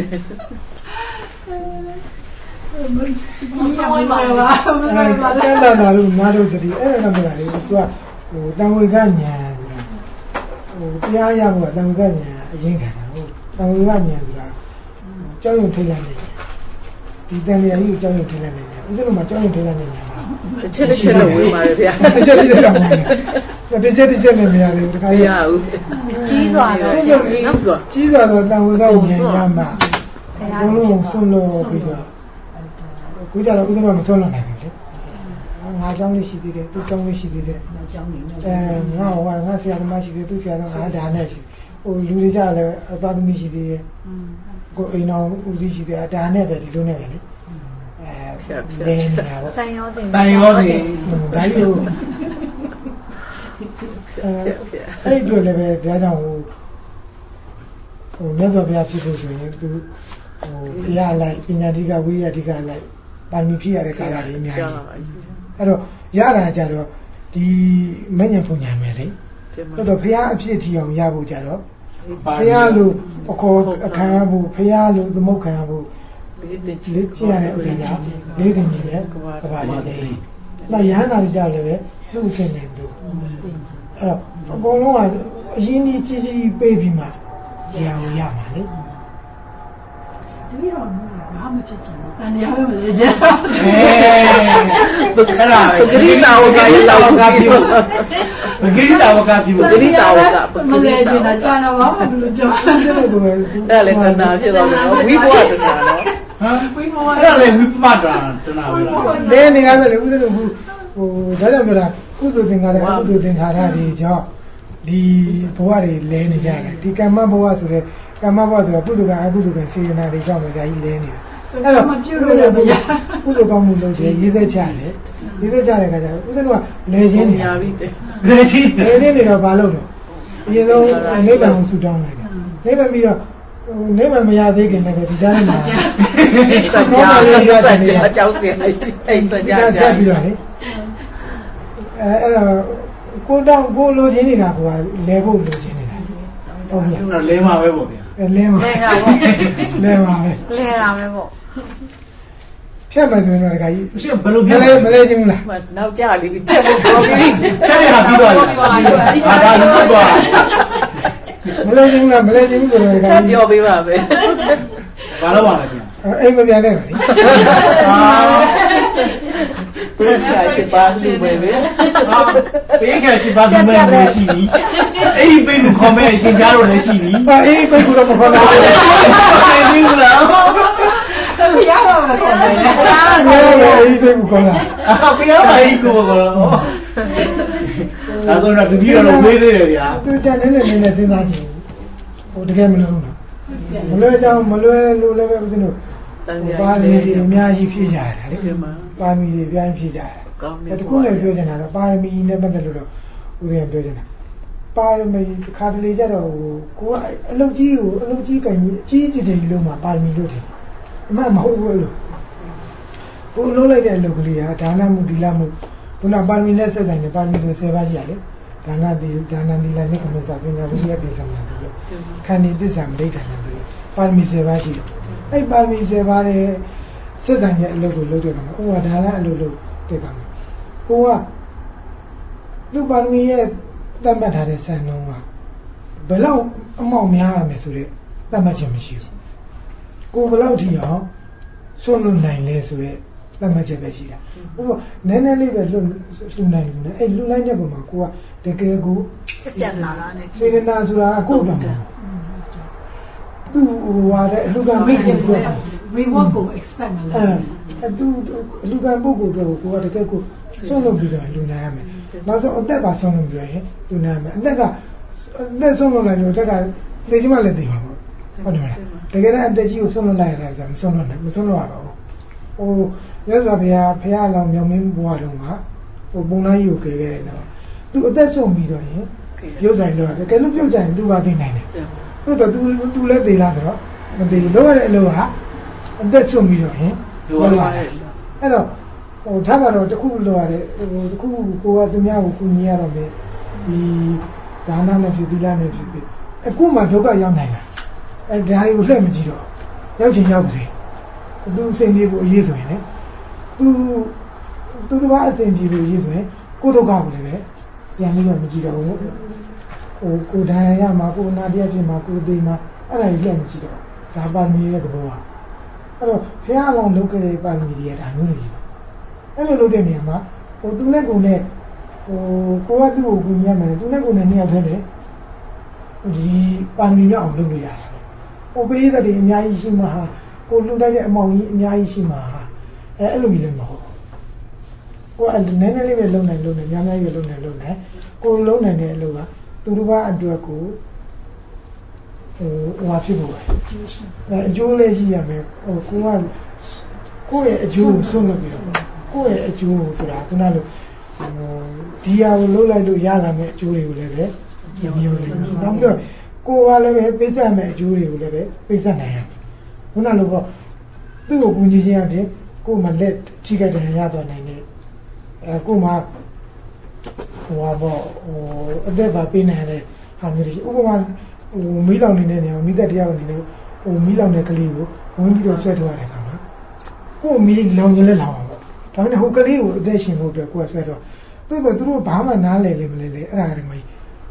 ဆောင်းပါပါဘာလဲတန်တာလို့နားလို့တည်းအဲ့ဒါကမှလည်းသူကဟိုတန်ဝေကညာဟိုတရားရဖို့တန်ဝေကညာအရင်ခံတာဟုတ်တန်ဝေကညာဆိုတာကြောက်ရွံ့ထိတ်လန့်နေဒီတန်လျာကြီးကိုကြောက်ရွံ့ထိတ်လန့်နေတယ်ဦးဇင်းတို့မှာကြောက်ရွံ့ထိတ်လန့်နေညာပါတစ်ချက်တစ်ချက်တော့ဝင်ပါရဲ့ဗျာတစ်ချက်တစ်ချက်တော့ဝင်တစ်ချက်တစ်ချက်နဲ့မရဘူးတခါရရဘူးကြီးစွာတော့ကြီးစွာကြီးစွာတော့တန်ဝေကညာရမှာဘုံလုံးဆုံးလို့ပြီးတော့ကိုကြတော့ဦးဇင်းကမဆုံးလို့နိုင်ဘူးလေငါเจ้าလေးရှိသေးတယ်သူเจ้าလေးရှိသေးတယ်เจ้าနေအဲငါဟိုငါဆရာသမားရှိသေးသူဆရာတော်ငါဒါနဲ့ရှိဟိုလူတွေကြလည်းအသွားသမီးရှိသေးတယ်ကိုအိမ်တော်ဦးစီးရှိသေးတယ်ဒါနဲ့ပဲဒီလိုနဲ့ပဲလေအဲဖြတ်ဖြတ်နေနေတာပေါ့တန်ရောစင်တန်ရောစင်ဒါကြီးကိုအဲ့ဒီလည်းပဲဒါကြောင့်ဟိုဟိုမြတ်စွာဘုရားဖြစ်ဖို့ဆိုရင်သူဟိုဘုရားလိုက်ပညာဓိကဝိရိယဓိကလိုက်ပါရမီဖြည့်ရတဲ့ကာလတွေအများကြီးအဲ့တော့ရတာကြတော့ဒီမဉ္ဇဉ်ပူညာမယ်လေတော်တော်ဘုရားအဖြစ်ထီအောင်ရဖို့ကြတော့ဘုရားလိုအခေါ်အခါဖို့ဘုရားလိုသမုတ်ခံဖို့လေးတင်ချီလေးကြည့်ရတဲ့ဥစ္စာလေးတင်ကြီးနဲ့ကဘာလေးလေးနောက်ရဟန္တာတွေကြလည်းပဲသူ့အစင်နေသူအဲ့တော့အကုန်လုံးကအရင်ကြီးကြီးကြီးပေးပြီးမှရအောင်ရမှာလေတပည့်တော်ဘာမှဖြစ်ချင်ဘူးတန်တရားပဲမလဲချင်အဲဘယ်လားဂရိတာဝကရေတောက်စုပြီးတော့ဘဂရိတာဝကပြုဂရိတာဝကပမလဲချင်တာကြာတော့ဘာမှမလို့ကြောက်အဲ့ဒါကိုပဲအဲ့လေခဏဖြစ်သွားတယ်နော်ဝိဘဝတနာနော်ဟမ်အဲ့ဒါလေဝိပမတာတနာပဲလားလဲနေရတယ်လေဦးဇင်းတို့ဟိုဒါကြောင့်ပြောတာကုသိုလ်သင်္ကာရအကုသိုလ်သင်္ခါရတွေကြောင့်ဒီဘဝတွေလဲနေကြတယ်ဒီကမ္မဘဝဆိုတဲ့ကမ္မဘဝဆိုတာကုသိုလ်ကအကုသိုလ်ကစေရနာတွေကြောင့်ပဲဒါကြီးလဲနေတာအဲ့တော့မပြုတ်လို့လည်းမရကုသိုလ်ကောင်းမှုလုပ်တယ်ရေးသက်ချတယ်ရေးသက်ချတဲ့ခါကျဦးဇင်းတို့ကလဲချင်းနေညာပြီတဲ့လေချင်းလဲချင်းနေတော့ဘာလုပ်တော့အရင်ဆုံးနိဗ္ဗာန်ကိုဆုတောင်းလိုက်တယ်နိဗ္ဗာန်ပြီးတော့နိဗ္ဗာန်မရသေးခင်လည်းဒီကြားထဲမှာစัจ जा စัจ जा အကြောင်းစင်အဲ့စัจ जा ဆက်ပြီးတော့လေအဲအဲ့တော့ကိုတောင်းကိုလိုချင်နေတာကလဲဖို့လိုချင်နေတာဟုတ်ပြီအဲ့ဒါလဲမှာပဲပေါ့ဗျာအဲလဲမှာလဲတာပေါ့လဲမှာပဲလဲတာပဲပေါ့ဖြတ်မယ်ဆိုရင်တော့ဒီကကြီးရှင်းဘယ်လိုမပြောလဲမလဲချင်းဘူးလားနောက်ကြလိပြီတက်ဖို့ပြောပြီးဆက်ရပြီးတော့ဟာဒါလို့တော့မလဲချင်းဘူးလားမလဲချင်းဘူးဆိုတော့ဒီကတက်ကြီးပြောပေးပါပဲဘာလို့ပါလဲဗျာအိမ်မပြန်နဲ့ပါလေဘယ်ခါရှိပါစီပဲပဲဟာပေးခဲ့ရှိပါဒီမဲ့လည်းရှိပြီအဲ့ဒီပေးလို့ခေါ်မဲ့အရှင်ကြားတော့လည်းရှိပြီဟာအေးပိတ်ကူတော့မခေါ်နိုင်ဘူးပေးပြီလားရပါမှာပေါ့လဲအေးပိတ်ကူခေါ်လာအာပြရပါဤကိုကောဒါဆိုတော့ဒီလိုတော့ဝေးသေးတယ်ဗျာသူကြနေနေနေနေစဉ်းစားကြည့်ဟိုတကယ်မလို့နော်မလွယ်ကြောင်မလွယ်လို့လည်းပဲဦးဇင်းတို့တန်ပါရမီတွေအများကြီးဖြည့်ကြရတယ်လေဒီမှာပါရမီတွေအများကြီးဖြည့်ကြရတယ်ကောင်းအဲတခုလည်းပြောချင်တာတော့ပါရမီနဲ့ပတ်သက်လို့တော့ဦးဇင်းပြောချင်တာပါရမီခါတလေကြတော့ဟိုကိုကအလုပ်ကြီးကိုအလုပ်ကြီးကင်ကြီးအကြီးကြီးကြီးလုံးမှာပါရမီလို့တယ်အမှမဟုတ်ဘူးလို့ကိုလုံးလိုက်တဲ့အလုပ်ကလေးဟာဒါနမှုသီလမှုခုနပါရမီနဲ့ဆက်ဆိုင်တဲ့ပါရမီဆိုဆယ်ပါးရှိရလေဒါနသီဒါနသီလနိကမသပညာဝိရိယပိသမဏတို့လို့ခန္ဒီသစ္စာမဒိဋ္ဌာန်တို့ပါရမီဆယ်ပါးရှိတယ်အဲ့ပါရမီဆယ်ပါးတဲ့ဆက်ဆိုင်တဲ့အလုပ်ကိုလုပ်တဲ့ကောင်ဥပဒါနအလုပ်လုပ်တဲ့ကောင်ကိုကလူပါရမီရဲ့တတ်မှတ်ထားတဲ့စံနှုန်းကဘယ်လောက်အမောက်များရမယ်ဆိုတဲ့တတ်မှတ်ချက်မရှိဘူးကိုဘယ်လောက်ထိအောင်စွန့်လွတ်နိုင်လဲဆိုတဲ့တတ်မှတ်ချက်ပဲရှိတာဥပနည်းနည်းလေးပဲလွတ်လူနိုင်လူနိုင်အဲ့လူနိုင်တဲ့ပုံမှာကိုကတကယ်ကိုစက်တက်လာတာနဲ့စေတနာဆိုတာအကုတ်တယ်သူဟိုဟာတဲ့အလူကမိတ်ကိုပြောတာ reward ကို expect မလုပ်ဘူးအဲသူအလူကပုဂ္ဂိုလ်တွေကိုကိုကတကယ်ကိုဆုံးလို့ပြီးတော့လူနိုင်ရမယ်နောက်ဆုံးအသက်ပါဆုံးလို့ပြောရင်လူနိုင်ရမယ်အသက်ကအသက်ဆုံးလို့လိုက်လို့အသက်ကသိချင်မှလည်းသိမှာပေါ့ဟုတ်တယ်မလားတကယ်တော့အသက်ကြီးကိုဆုံးလို့လိုက်ရတာဆိုမဆုံးလို့နိုင်မဆုံးလို့ရပါဘူးဟိုရသော်ဘုရားဖះလောင်မြောင်မင်းဘွားတော်ကဟိုပုံလိုက်ယူခဲ့ခဲ့တယ်နော်သူအသက်ဆုံးပြီးတော့ရင်ပြုတ်ဆိုင်တော့တကယ်လို့ပြုတ်ကြရင်သူပါသိနိုင်တယ်ဟုတ်တော့ तू तू လည်းသေးလားဆိုတော့မသေးဘူးလောရတဲ့အလုပ်ဟာအသက်ဆုံးပြီးတော့ရင်လောရတယ်အဲ့တော့ဟိုထားပါတော့တခုလောရတယ်ဟိုတခုကိုကသူများကိုကူညီရတော့မယ်ဒီဒါနနဲ့ဖြစ်သီလနဲ့ဖြစ်ဖြစ်အခုမှဒုက္ခရောက်နိုင်တာအဲဒါတွေကိုလှည့်မကြည့်တော့ရောက်ချင်ရောက်စေသူအစဉ်ပြေဖို့အရေးဆိုရင်လေသူသူတို့ကအစဉ်ပြေဖို့အရေးဆိုရင်ကိုဒုက္ခကိုလည်းပဲပြန်ပြီးတော့မကြည့်တော့ဘူးဟိုကိုဒဏ်ရာရမှာကိုနာတရားဖြစ်မှာကိုသိမှာအဲ့ဒါကြီးလည်းမကြည့်တော့ဒါပါမီရဲ့သဘောကအဲ့တော့ဖះလောင်လုပ်ခဲ့တဲ့ပါမီတွေဒါမျိုးတွေကြီးပါအဲ့လိုလုပ်တဲ့နေရာမှာဟိုသူနဲ့ကိုနဲ့ဟိုကိုကသူ့ကိုကူညီရမယ်သူနဲ့ကိုနဲ့နှစ်ယောက်တည်းလေဒီပါမီမြောက်အောင်လုပ်လို့ရတာဟိုပေးတဲ့တွေအများကြီးရှိမှာဟာကိုလှူတိုက်တဲ့အမောင်ကြီးအများကြီးရှိမှာဟာအဲအဲ့လိုကြီးလည်းမဟုတ်ကိုအဲ့နည်းနည်းလေးပဲလုပ်နိုင်လုပ်နိုင်များများကြီးပဲလုပ်နိုင်လုပ်နိုင်ကိုလုံးနိုင်တဲ့အလုပ်ကသူတို့ဘာအတွက်ကိုဟိုဟိုဖြစ်ဖို့ပဲအဲအကျိုးလေးရှိရမယ်ဟိုကိုကကိုယ့်ရဲ့အကျိုးကိုဆုံးလုပ်ပြီးတော့ကိုယ့်ရဲ့အကျိုးကိုဆိုတာခုနလိုဟိုဒီဟာကိုလုပ်လိုက်လို့ရလာမယ့်အကျိုးတွေကိုလည်းပဲမျိုးလေးနောက်ပြီးတော့ကိုကလည်းပဲပိတ်ဆက်မဲ့အကျိုးတွေကိုလည်းပဲပိတ်ဆက်နိုင်ရခုနလိုပေါ့သူ့ကိုကူညီခြင်းအပြင်ကိုမှလက်ထိခိုက်တယ်ရသွားနိုင်တယ်အဲကိုမှဟိုဘောဟိုအသက်ပါပေးနိုင်တဲ့ဟာမျိုးတွေဥပမာဟိုမီးလောင်နေတဲ့နေရာမိသက်တရားအနေနဲ့ဟိုမီးလောင်တဲ့ကလေးကိုဝင်ပြီးတော့ဆွဲထုတ်ရတဲ့ခါမှာကိုမီးလောင်ရင်လည်းလောင်အောင်ပေါ့ဒါပေမဲ့ဟိုကလေးကိုအသက်ရှင်ဖို့အတွက်ကိုကဆွဲတော့သူတို့သူတို့ဘာမှနားလဲလေမလဲလေအဲ့ဒါတွေမကြီးဟ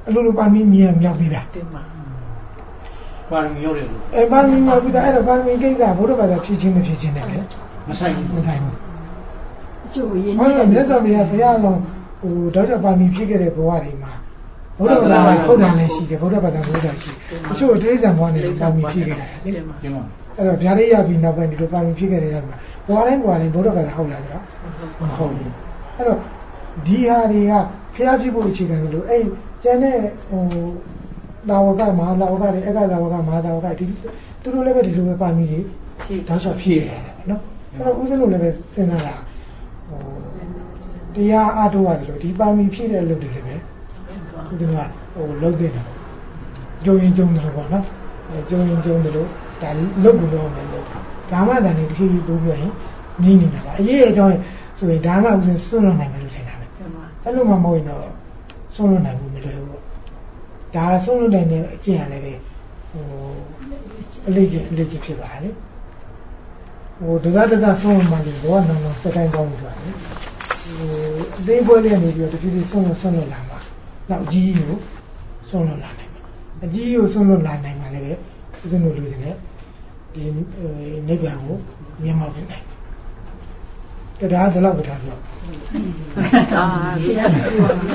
အလိုလိုပါမီမြင်မြောက်ပြီးတာတင်ပါပါရမီရောက်တယ်လို့အဲပါမီမြောက်ပြီးတာအဲ့တော့ပါမီကိစ္စဘုရားဘာသာဖြည့်ချင်းမဖြည့်ချင်းနဲ့လေမဆိုင်ဘူးမဆိုင်ဘူးအကျိုးရင်းဟုတ်တယ်မြတ်စွာဘုရားဘုရားလုံးဟိုတော့ကြောင့်ပါမီဖြစ်ခဲ့တဲ့ဘဝတွေမှာဘုရားဘာသာဟုတ်တယ်လည်းရှိတယ်ဘုရားဘာသာဘုရားရှိအချို့အသေးစံဘဝနဲ့ပါမီဖြစ်ခဲ့တယ်လေတင်ပါအဲ့တော့ဗျာလေးရပြီးနောက်ပိုင်းဒီလိုပါမီဖြစ်ခဲ့တဲ့ရမှာဘဝတိုင်းဘဝတိုင်းဘုရားဘာသာဟုတ်လားဆိုတော့မဟုတ်ဘူးအဲ့တော့ဒီဟာတွေကဖျားဖြစ်ဖို့အခြေခံလို့အဲ့ကျန်တဲ့ဟိုသာဝကမဟာသာဝကတွေအက္ခသာဝကမဟာသာဝကဒီသူတို့လည်းပဲဒီလိုပဲပါမီတွေဖြည့်တောက်လျှောက်ဖြည့်ရတယ်နော်အဲ့တော့ဦးဇင်းတို့လည်းပဲစဉ်းစားတာဟိုတရားအားထုတ်ရတယ်လို့ဒီပါမီဖြည့်တဲ့အလုပ်တွေလည်းပဲဦးဇင်းကဟိုလုပ်တဲ့တယ်ကြုံရင်ကြုံတယ်လို့ပေါ့နော်အဲကြုံရင်ကြုံတယ်လို့ဒါလုပ်ကိုလုပ်မယ်လို့ဒါမှတန်နေတစ်ခုတိုးပြရင်နင်းနေတာပါအရေးအကြောင်းဆိုရင်ဒါမှဦးဇင်းစွန့်လွတ်နိုင်မယ်လို့ထင်တာပဲအဲ့လိုမှမဟုတ်ရင်တော့ဆုံးလွတ်နိုင်ဘူးမလွယ်ဘူးပေါ့ဒါဆုံးလွတ်နိုင်တဲ့အကျင့်ရတယ်ပဲဟိုအလေးချင်းအလေးချင်းဖြစ်သွားတယ်လေဟိုတသားတသားဆုံးလွတ်မှလည်းဘောနောင်နောင်စက်တိုင်းပေါင်းဆိုတာလေဟိုအသေးပွဲလေးနေပြီးတော့တဖြည်းဖြည်းဆုံးလွတ်ဆုံးလွတ်လာမှာနောက်အကြီးကိုဆုံးလွတ်လာနိုင်မှာအကြီးကိုဆုံးလွတ်လာနိုင်မှာလည်းပဲဦးဇင်းတို့လူတွေနဲ့ဒီနိဗ္ဗာန်ကိုမြင်မှဖြစ်နိုင်တယ်ဒါဒါတော့ပြောပြောအာဘုရားရှိခိုးပါ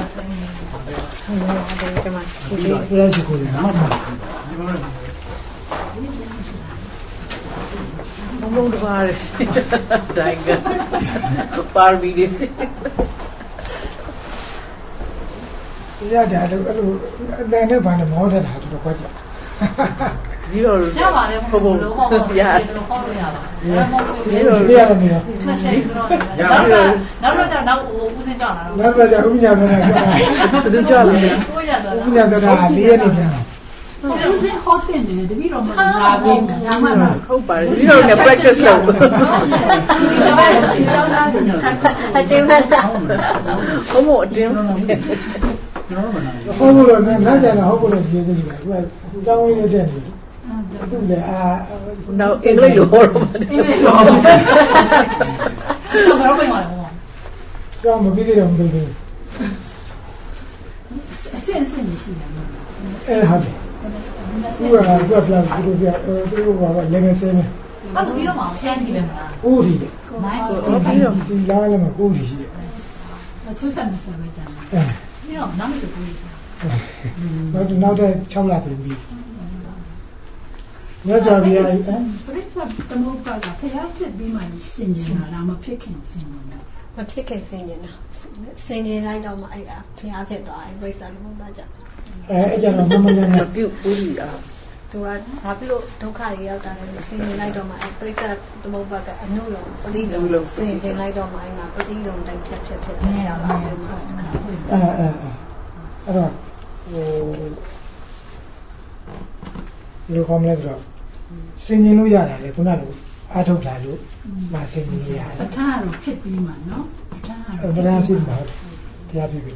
ဒီမှာဘုရားရှိခိုးတယ်နော်ဘုံဘုံတပါးရတိုင်ကပါရမီတွေရကြတယ်အဲ့လိုအတန်နဲ့ဘာနဲ့မောတတ်တာတော့ကွာကြဒီလိုရပါတယ်ဘုံဘုံလို့ပေါ့ပေါ့ရတယ်လို့ဟောလို့ရပါဒီလိုပြရတယ်နော်မဆက်ဘူးတော့နောက်တော့နောက်တော့ကျနောက်ဦးစင်းကြောက်လာတော့နောက်တော့ကျဥညာဆိုတာဘယ်သူကြောက်လဲကိုရတော့ဥညာဆိုတာလေးရနေပြန်ဦးစင်းဟောတင်တယ်တပည့်တော်မလာဘူးဒါမှမဟုတ်ပါဘူးဒီလိုနဲ့ practice လုပ်ဒီကြောက်ဒီကြောက်လာတယ်အတင်းမလားဘုံဘုံအတင်းဟုတ်ဘူးတော့နားကြတာဟုတ်ဘူးလို့ပြောသေးတယ်သူကတောင်းရင်းတဲ့နေသူလည်းအာနောက်အင်္ဂလိပ်လိုဟောတော့အင်္ဂလိပ်လိုဟောတော့ဘယ်လိုပြန်လာလဲကြောင်းမပြီးတော့မပြီးဘူးအစင်စင်ရှိတယ်နော်အဲဟုတ်တယ်သူကသူကပြန်သူတို့ပြသူတို့ကလည်းငယ်စင်းနေအဲ့ဆိုပြီးတော့မှဆန်းကြည့်ပဲမလားဦးဒီတယ်နိုင်ကိုပြီးတော့ဒီလာလည်းမဦးဒီရှိတယ်အချူဆက်မစတာပဲကြာတယ်ပြီးတော့နောက်တစ်ခုနောက်နောက်တဲ့၆လတည်းပြီးမြတ်စွာဘုရားပရိစ္ဆေသမုပ္ပါဒဖျားဖြစ်ပြီးမှစင်ကြင်လာတာမဖြစ်ခင်စင်ကြင်တာမဖြစ်ခင်စင်ကြင်တာစင်ကြင်လိုက်တော့မှအဲ့ဒါဖျားဖြစ်သွားတယ်ပရိစ္ဆေသမုပ္ပါဒအဲအဲ့ကျတော့မမလည်းမပြုတ်ဘူးကြီးอ่ะသူကဘာဖြစ်လို့ဒုက္ခတွေရောက်တာလဲစင်ကြင်လိုက်တော့မှအဲ့ပရိစ္ဆေသမုပ္ပါဒကအနုလုံးပရိလုံးစင်ကြင်လိုက်တော့မှအဲ့မှာပရိလုံးတိုင်းဖြတ်ဖြတ်ဖြတ်ကြလာတယ်မှာတခါအဲအဲအဲ့တော့ဟိုလူကောင်းလဲတော့စင်ကျင်လို့ရတာလေခုနကအားထုတ်လာလို့မစင်ကျင်ရတာပဋ္ဌာန်းတော့ဖြစ်ပြီးမှနော်ပဋ္ဌာန်းတော့ပဋ္ဌာန်းဖြစ်ပါဘုရားဖြစ်ပြီ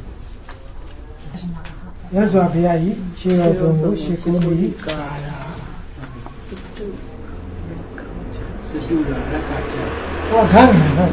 ရသော်ဘုရားကြီးခြေတော်ဆုံးမှုရှိခိုးမိကာရာစစ်တုစစ်တုရလက်ခတ်တယ်ဟောခန်းနေတော့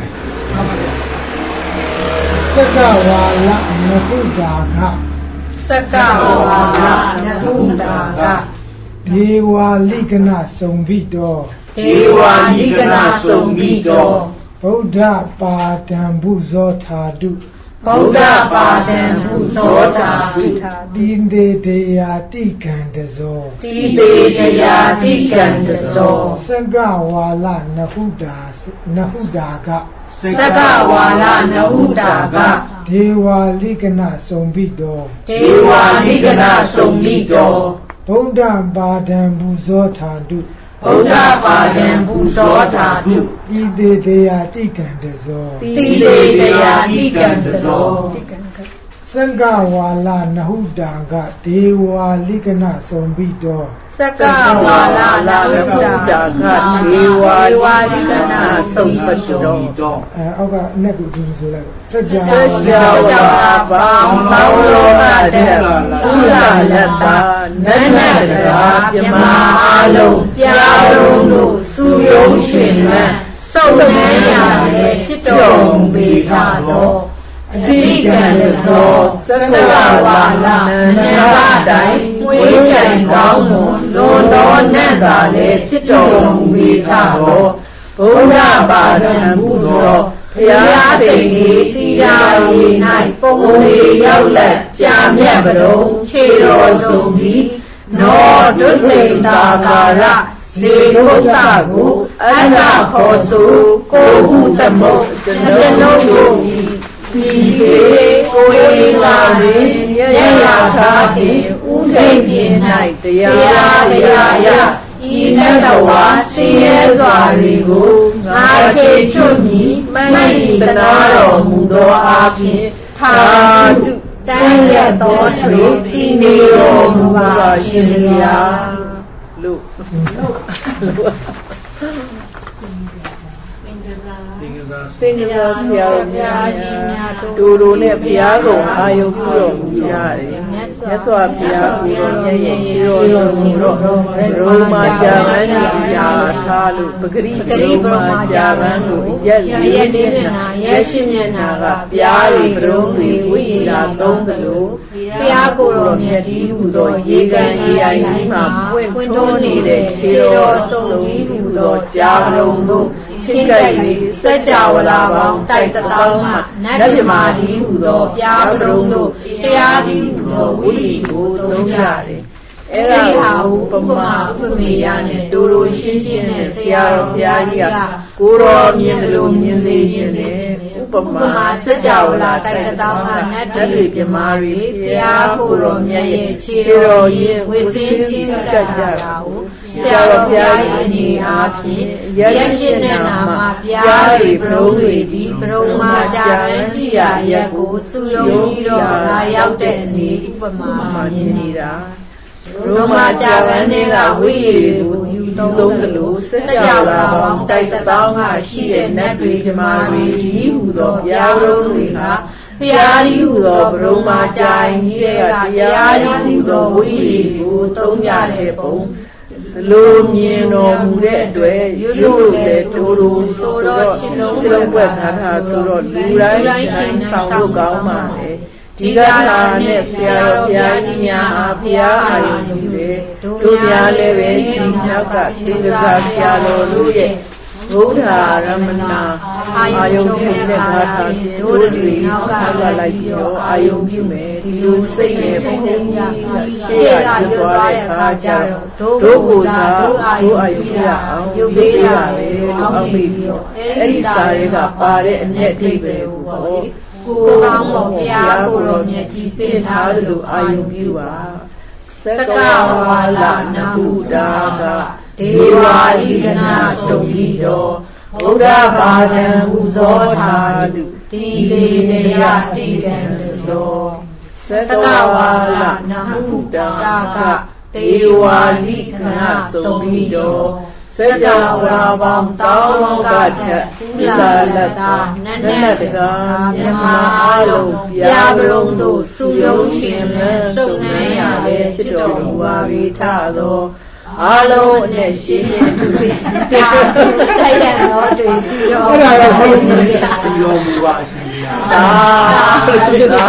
စက္ကဝါလနဟုတာခစက္ကဝါလနဟုတာခဒေဝာလိကနစုံဘိတောဒေဝာလိကနစုံဘိတောဗုဒ္ဓပါဒံဘုဇောထာတုဗုဒ္ဓပါဒံဘုဇောထာတုတိန္တေတေယာတိကံတဇောတိတေတယာတိကံတဇောစက္ကဝါလနဟုတာနဟုတာကစက္ကဝါလနဟုတာကဒေဝာလိကနစုံဘိတောဒေဝာလိကနစုံဘိတောဗုဒ္ဓပါဒံဘုဇောထာတုဗုဒ္ဓပါဒံဘုဇောထာတုဣတိတေယာတိကံတဇောတိတေတယာတိကံတဇောစက္ကဝါလနဟုတာကဒေဝာလိကနစုံဘိတောစက္ကဝါလနဟုတာကဒေဝာလိကနစုံဘိတောအဲအောက်ကအနက်ကိုဒီလိုဆိုလိုက်စัจ जा စัจ जा ဘာဘောင်းလောကတဲ့ဥလာလတ္တနတ်နတ်တရာပြမအလုံးပြာလုံးတို့စုယုံရွှင်လန်းစုံစမ်းရတဲ့จิตတော်မူပေထသောအတိကံသဇောစက္ကဝါလနန္ဒတိုင်မွေးကြံကောင်းမွန်လွန်သောနတ်သာလည်းဖြစ်တော်မူပေထသောဗုဒ္ဓဘာသာပူဇော်ဘုရားစိတ်ဤတရားရည်၌ပုံလေးရောက်လက်ကြာမြတ်ပရုံခြေတော်ဆုံးပြီးနောဒုတိတာကာရဇေဘုဆကိုအနာခောစုကိုဟုတမုတ်ကျွန်ုပ်တို့ဒီပေကိုယ်လာရင်းရရသာတိဥထိပ်ပြင်း၌တရားတရားရဤတတဝါဆင်းရဲစွာတွေကိုငါချေချွတ်မည်မှန်ဤတနာတော်မူသောအာဖြင့်သာဓုတန်ရတော်ထွေတည်နေတော်မူပါရှင်ဗျာလို့သင်္ကြန်ဆရာကြီးများတို့တို့နဲ့ဘုရားကုံအာယုပြုတော်မူကြတယ်မြတ်စွာဘုရားကိုယ်တော်မြတ်ရဲ့ခြေတော်ဆုံးတော်ရိုမာကြာမန်းကြီးရာထားလို့ပဂရိပဂရိပရမကြာမန်းကိုရက်ရက်နေမျက်နာရက်ရှိမျက်နာကပြားတွေပရုံးတွေဝိညာဉ်သုံးသလိုဘုရားကိုယ်တော်မြတ်ကြီးဟူသောရေကန်ရေအိုင်ကြီးမှာပွင့်ထွန်းနေတဲ့ခြေတော်ဆုံးကြီးဟူသောကြာပရုံတို့ချင်းကပ်၍စัจ java လာပေါင်းတိုက်တသောင်းမှနတ်မြမာတိဟူသောပြားပရုံတို့တရားတိဟူသောဝိရိကိုသုံးကြတယ်အဲ့ဒါဟာဥပမာဥပမေယနဲ့ဒိုလိုရှင်းရှင်းနဲ့ဆရာတော်ဘုရားကြီးကကိုတော်မြင်လို့မြင်စေခြင်းနဲ့ဥပမာစัจ java လာတိုက်တသောင်းကနတ်တွေမြမာတွေဘုရားကိုတော်မြတ်ရဲ့ခြေတော်ရင်းဝိစင်းစင်းကပ်ကြတာကိုဆရာတော်ဘုရားရဲ့အနေအားဖြင့်ရက်ရှင်းတဲ့နာမှာပြားတွေပရုံးတွေဒီပရုံးမှာကြာမန်းရှိရာရက်ကိုစုယုံပြီးတော့လာရောက်တဲ့အနေဥပမာမြင်နေတာရိုမာကြာပန်းတွေကဝိရည်တွေကိုယူသုံးသလိုစัจ java ပေါင်းတိုက်တသောင်းကရှိတဲ့နတ်တွေဓမ္မတွေဒီဟူသောပြားပရုံးတွေကဘုရားကြီးဟူသောဘရုံမာကြာရင်ကြီးတဲ့ကတရားကြီးဟူသောဝိရည်ကိုသုံးကြတဲ့ပုံလိုမြင်တော်မူတဲ့အတွက်ရွတ်လို့လည်းတိုးတိုးဆိုတော့ရှင်းလုံးွက်ထားတာဆိုတော့လူတိုင်းတိုင်းဆောင်လို့ကောင်းပါလေဒီကလာနဲ့ဆရာတော်ဘုရားကြီးများအားဘုရားအာရုံပြုတယ်တို့များလည်းပဲဒီနောက်ကသင်္ကစားဆရာတော်တို့ရဲ့ဗုဒ္ဓရမနာအာယုံပြုတဲ့ဘာသာဖြင့်တို့တွေနောက်ကလိုက်ပြီးတော့အာယုံပြုမယ်ဒီလိုစိတ်နဲ့ပုံပုံကြီးရှေ့ကရွတ်သွားတဲ့အခါကျတော့တို့ကိုယ်စားတို့အာယုံပြုရအောင်ပြုပေးရမယ်လို့အောက်ပြီးတော့အဲ့ဒီစာတွေကပါတဲ့အ내အဓိပ္ပာယ်ကိုပေါ့လေကိုကောင်းတော်ဘုရားကိုယ်တော်မြတ်ကြီးပြင်ထားလို့အာယုံပြုပါစက္ကဝါလနဗုဒ္ဓကဒေဝာလိကနာဆုံးပြီးတော့ဗုဒ္ဓဘာသာပူဇော်ထားတုတိတေတရားတိကံဇောစက္ကဝါလနဗုဒ္ဓကဒေဝာလိကနာဆုံးပြီးတော့စัจ java ပေါင်းတောင်းကထက်ဥလာလတာနတ်နတ်တကာမြမအားလုံးပြာပရုံတို့စုယုံရှင်လန်းစုံနှံရလေဖြစ်တော်မူပါ၏ထသောအားလုံးအနဲ့ရှင်းရှင်းသူတရားတိုက်ရတော်တည်တည်တော်အဲ့ဒါတော့ဘုရားရှင်တည်တော်မူပါအရှင်ဗျာသာဒီလို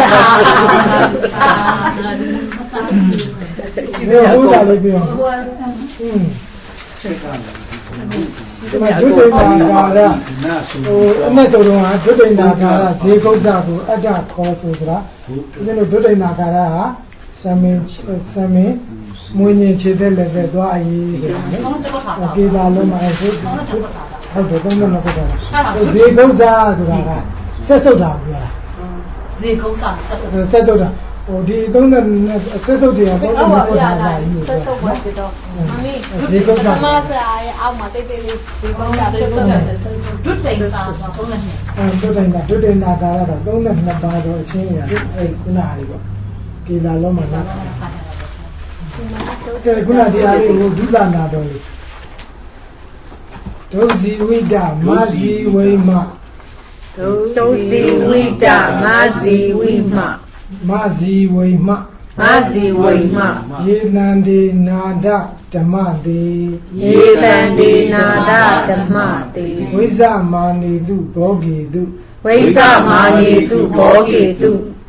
ဟုတ်တာလေးပြောอืมဒီမှာဒုတိယနာကာရဟိုအနဲ့ဆိုတော့ဒုတိယနာကာရဇေကုဋ္ဌကိုအတ္တခေါ်ဆိုတာဒီလိုဒုတိယနာကာရဟာသမင်းသမင်းမွေးညင်ခြေသက်လက်သက်သွားအရေးတယ်နော်ကေတာလုံးမှာဟုတ်ဟုတ်တယ်သုံးလုံးတော့ပြောတာဇေကုဋ္ဌဆိုတာကဆက်ဆုပ်တာပြောတာဇေကုဋ္ဌဆက်ဆုပ်ဆက်ဆုပ်တာဟိုဒီသုံးတဲ့ဆက်ဆုပ်တရားတော့မဟုတ်တာပါဘူးဆက်ဆုပ်ပါဖြစ်တော့မမီဇေကုဋ္ဌမဆရာရဲ့အောက်မှာတိတ်တိတ်လေးဇေကုဋ္ဌဆက်ဆုပ်တာဆက်ဆုပ်ဒုတိယတာဆိုတော့သုံးတဲ့နှစ်အဲဒုတိယနာဒုတိယနာကာရတော့သုံးတဲ့နှစ်ပါတော့အချင်းရအဲခုနဟာလေးပေါ့ကေတာလုံးမှာလားကဲခုနတရားလေးကိုဒုသနာတော်လေးဒုဇီဝိဒမာဇီဝိမဒုဇီဝိဒမာဇီဝိမမာဇီဝိမမာဇီဝိမယေနန္ဒီနာဒဓမ္မတိယေနန္ဒီနာဒဓမ္မတိဝိဇမာနိတုဘောဂေတုဝိဇမာနိတုဘောဂေတုဒ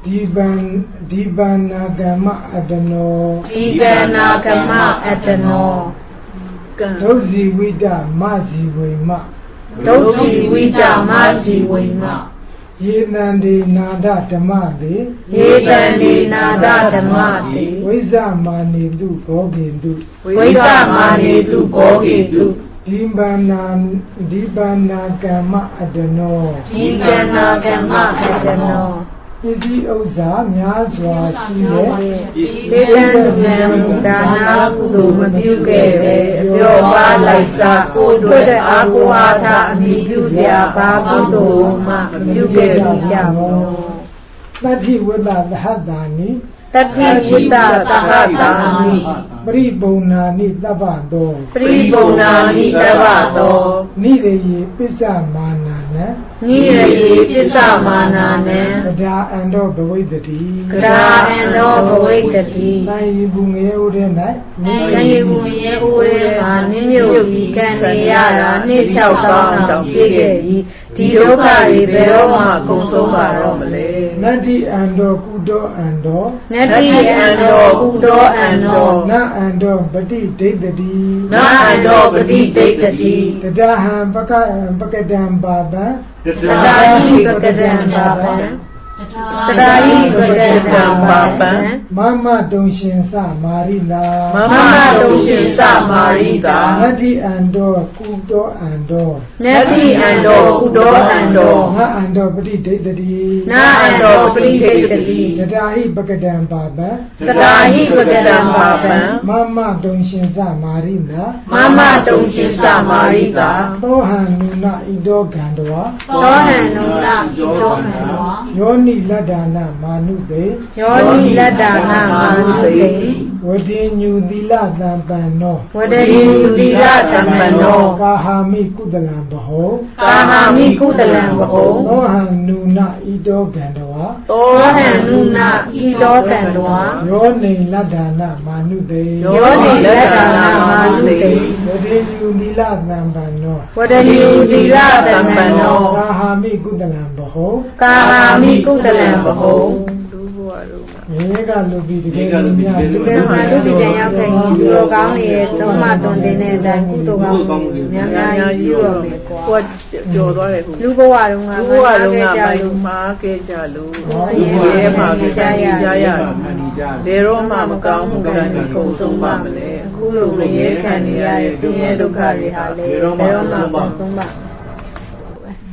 ဒီပန်ဒီပန်နာကမအတနောဒီပန်နာကမအတနောကံဒုစီဝိတမစီဝိမဒုစီဝိတမစီဝိမယေတံဒီနာဒဓမ္မတိယေတံဒီနာဒဓမ္မတိဝိဇ္ဇမာနေတုဘောဂိတုဝိဇ္ဇမာနေတုဘောဂိတုဒီပန်နာဒီပန်နာကမအတနောဒီပန်နာကမအတနောပစ္စည်းဥစ္စာများစွာရှိတဲ့ဒေသံဉာဏ်ဒါနာကုသိုလ်မပြုခဲ့ပဲပြောပါလိုက်စားကိုတို့တဲ့အာကိုအားထအမိပြုစရာဘာကုသိုလ်မှမပြုခဲ့ကြဘူးသတ္တိဝတ္တသဟတာနိတတိဝိတ္တသဟတာနိပရိပုံနာနိတပ္ပတောပရိပုံနာနိတပ္ပတောနိရေယပစ္စမာနာနံနိရေယပစ္စမာနာနံကဒါအန္တောဘဝိတ္တိကဒါအန္တောဘဝိတ္တိတန်ယေဘူးငရေဥရဲ၌တန်ယေဘူးငရေဥရဲမှာနင်းမြုပ်ပြီးကံနေရတာနှစ်၆တောင်းတောင်ပြည့်ခဲ့ပြီးဒီဒုက္ခတွေဘယ်တော့မှကုန်ဆုံးပါတော့မလဲနတ္တိအန္တောကုတောအန္တောနတ္တိအန္တောကုတောအန္တောနအန္တောပတိဒိဋ္ဌတိနအန္တောပတိဒိဋ္ဌတိတဒဟံပကပကတံပါပံတတာဟိပကတံပါပံတတာဟိပကတံပါပံမမတုံရှင်စမာရိတာမမတုံရှင်စမာရိတာနတ္တိအန္တောကုတောအန္တောနတ္တိအန္တောကုတောအန္တောနအန္တောပတိဒိဋ္ဌတိနအန္တောပတိဒိဋ္ဌတိတတာဟိပကတံပါပံတတာဟိပကတံပါပံမမတုံရှင်စမာရိတာမမတုံရှင်စမာရိတာသောဟံနုနဣတောကန္တဝါသောဟံနုနဣတောကန္တဝါယောနိလတ္တာနာမာနုတေယောနိလတ္တာနာမာနုတေဝတိညူသီလသံပန္နောဝတိညူသီလသံပန္နောကာဟာမိကုသလံဘဟောကာဟာမိကုသလံဘဟောသောဟံနုနဣတောကန္တဝါသောဟံနုနဣတောကန္တဝါယောနိလတ္တာနာမာနုတေယောနိလတ္တာနာမာနုတေဝတိညူသီလသံပန္နောဝတိညူသီလသံပန္နောကာဟာမိကုသလံဘဟောကာဟာမိကုသလံဘဟောမြေကလူပြီးတကယ်လို့များတကယ်မှလူစီပြန်ရောက်ခဲ့ရင်လူတော်ကောင်းတွေရဲ့သုံးမသွန်တင်တဲ့အတိုင်းကုသိုလ်ကောင်းတွေများများကြီးရမယ်ကွာကြော်သွားတယ်ခုလူဘဝတုန်းကလူဘဝတုန်းကမိုင်းမှားခဲ့ကြလို့ရဲမှာကြရကြရဘယ်တော့မှမကောင်းမှုကနေခုံဆုံးပါမလဲအခုလိုမရဲခံနေရတဲ့ဆင်းရဲဒုက္ခတွေဟာလေဘယ်တော့မှမဆုံးပါ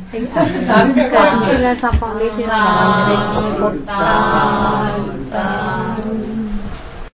ဒါကကလည်းစာဖောင်ဒေးရှင်းလာတယ်ပေါ့တာတာ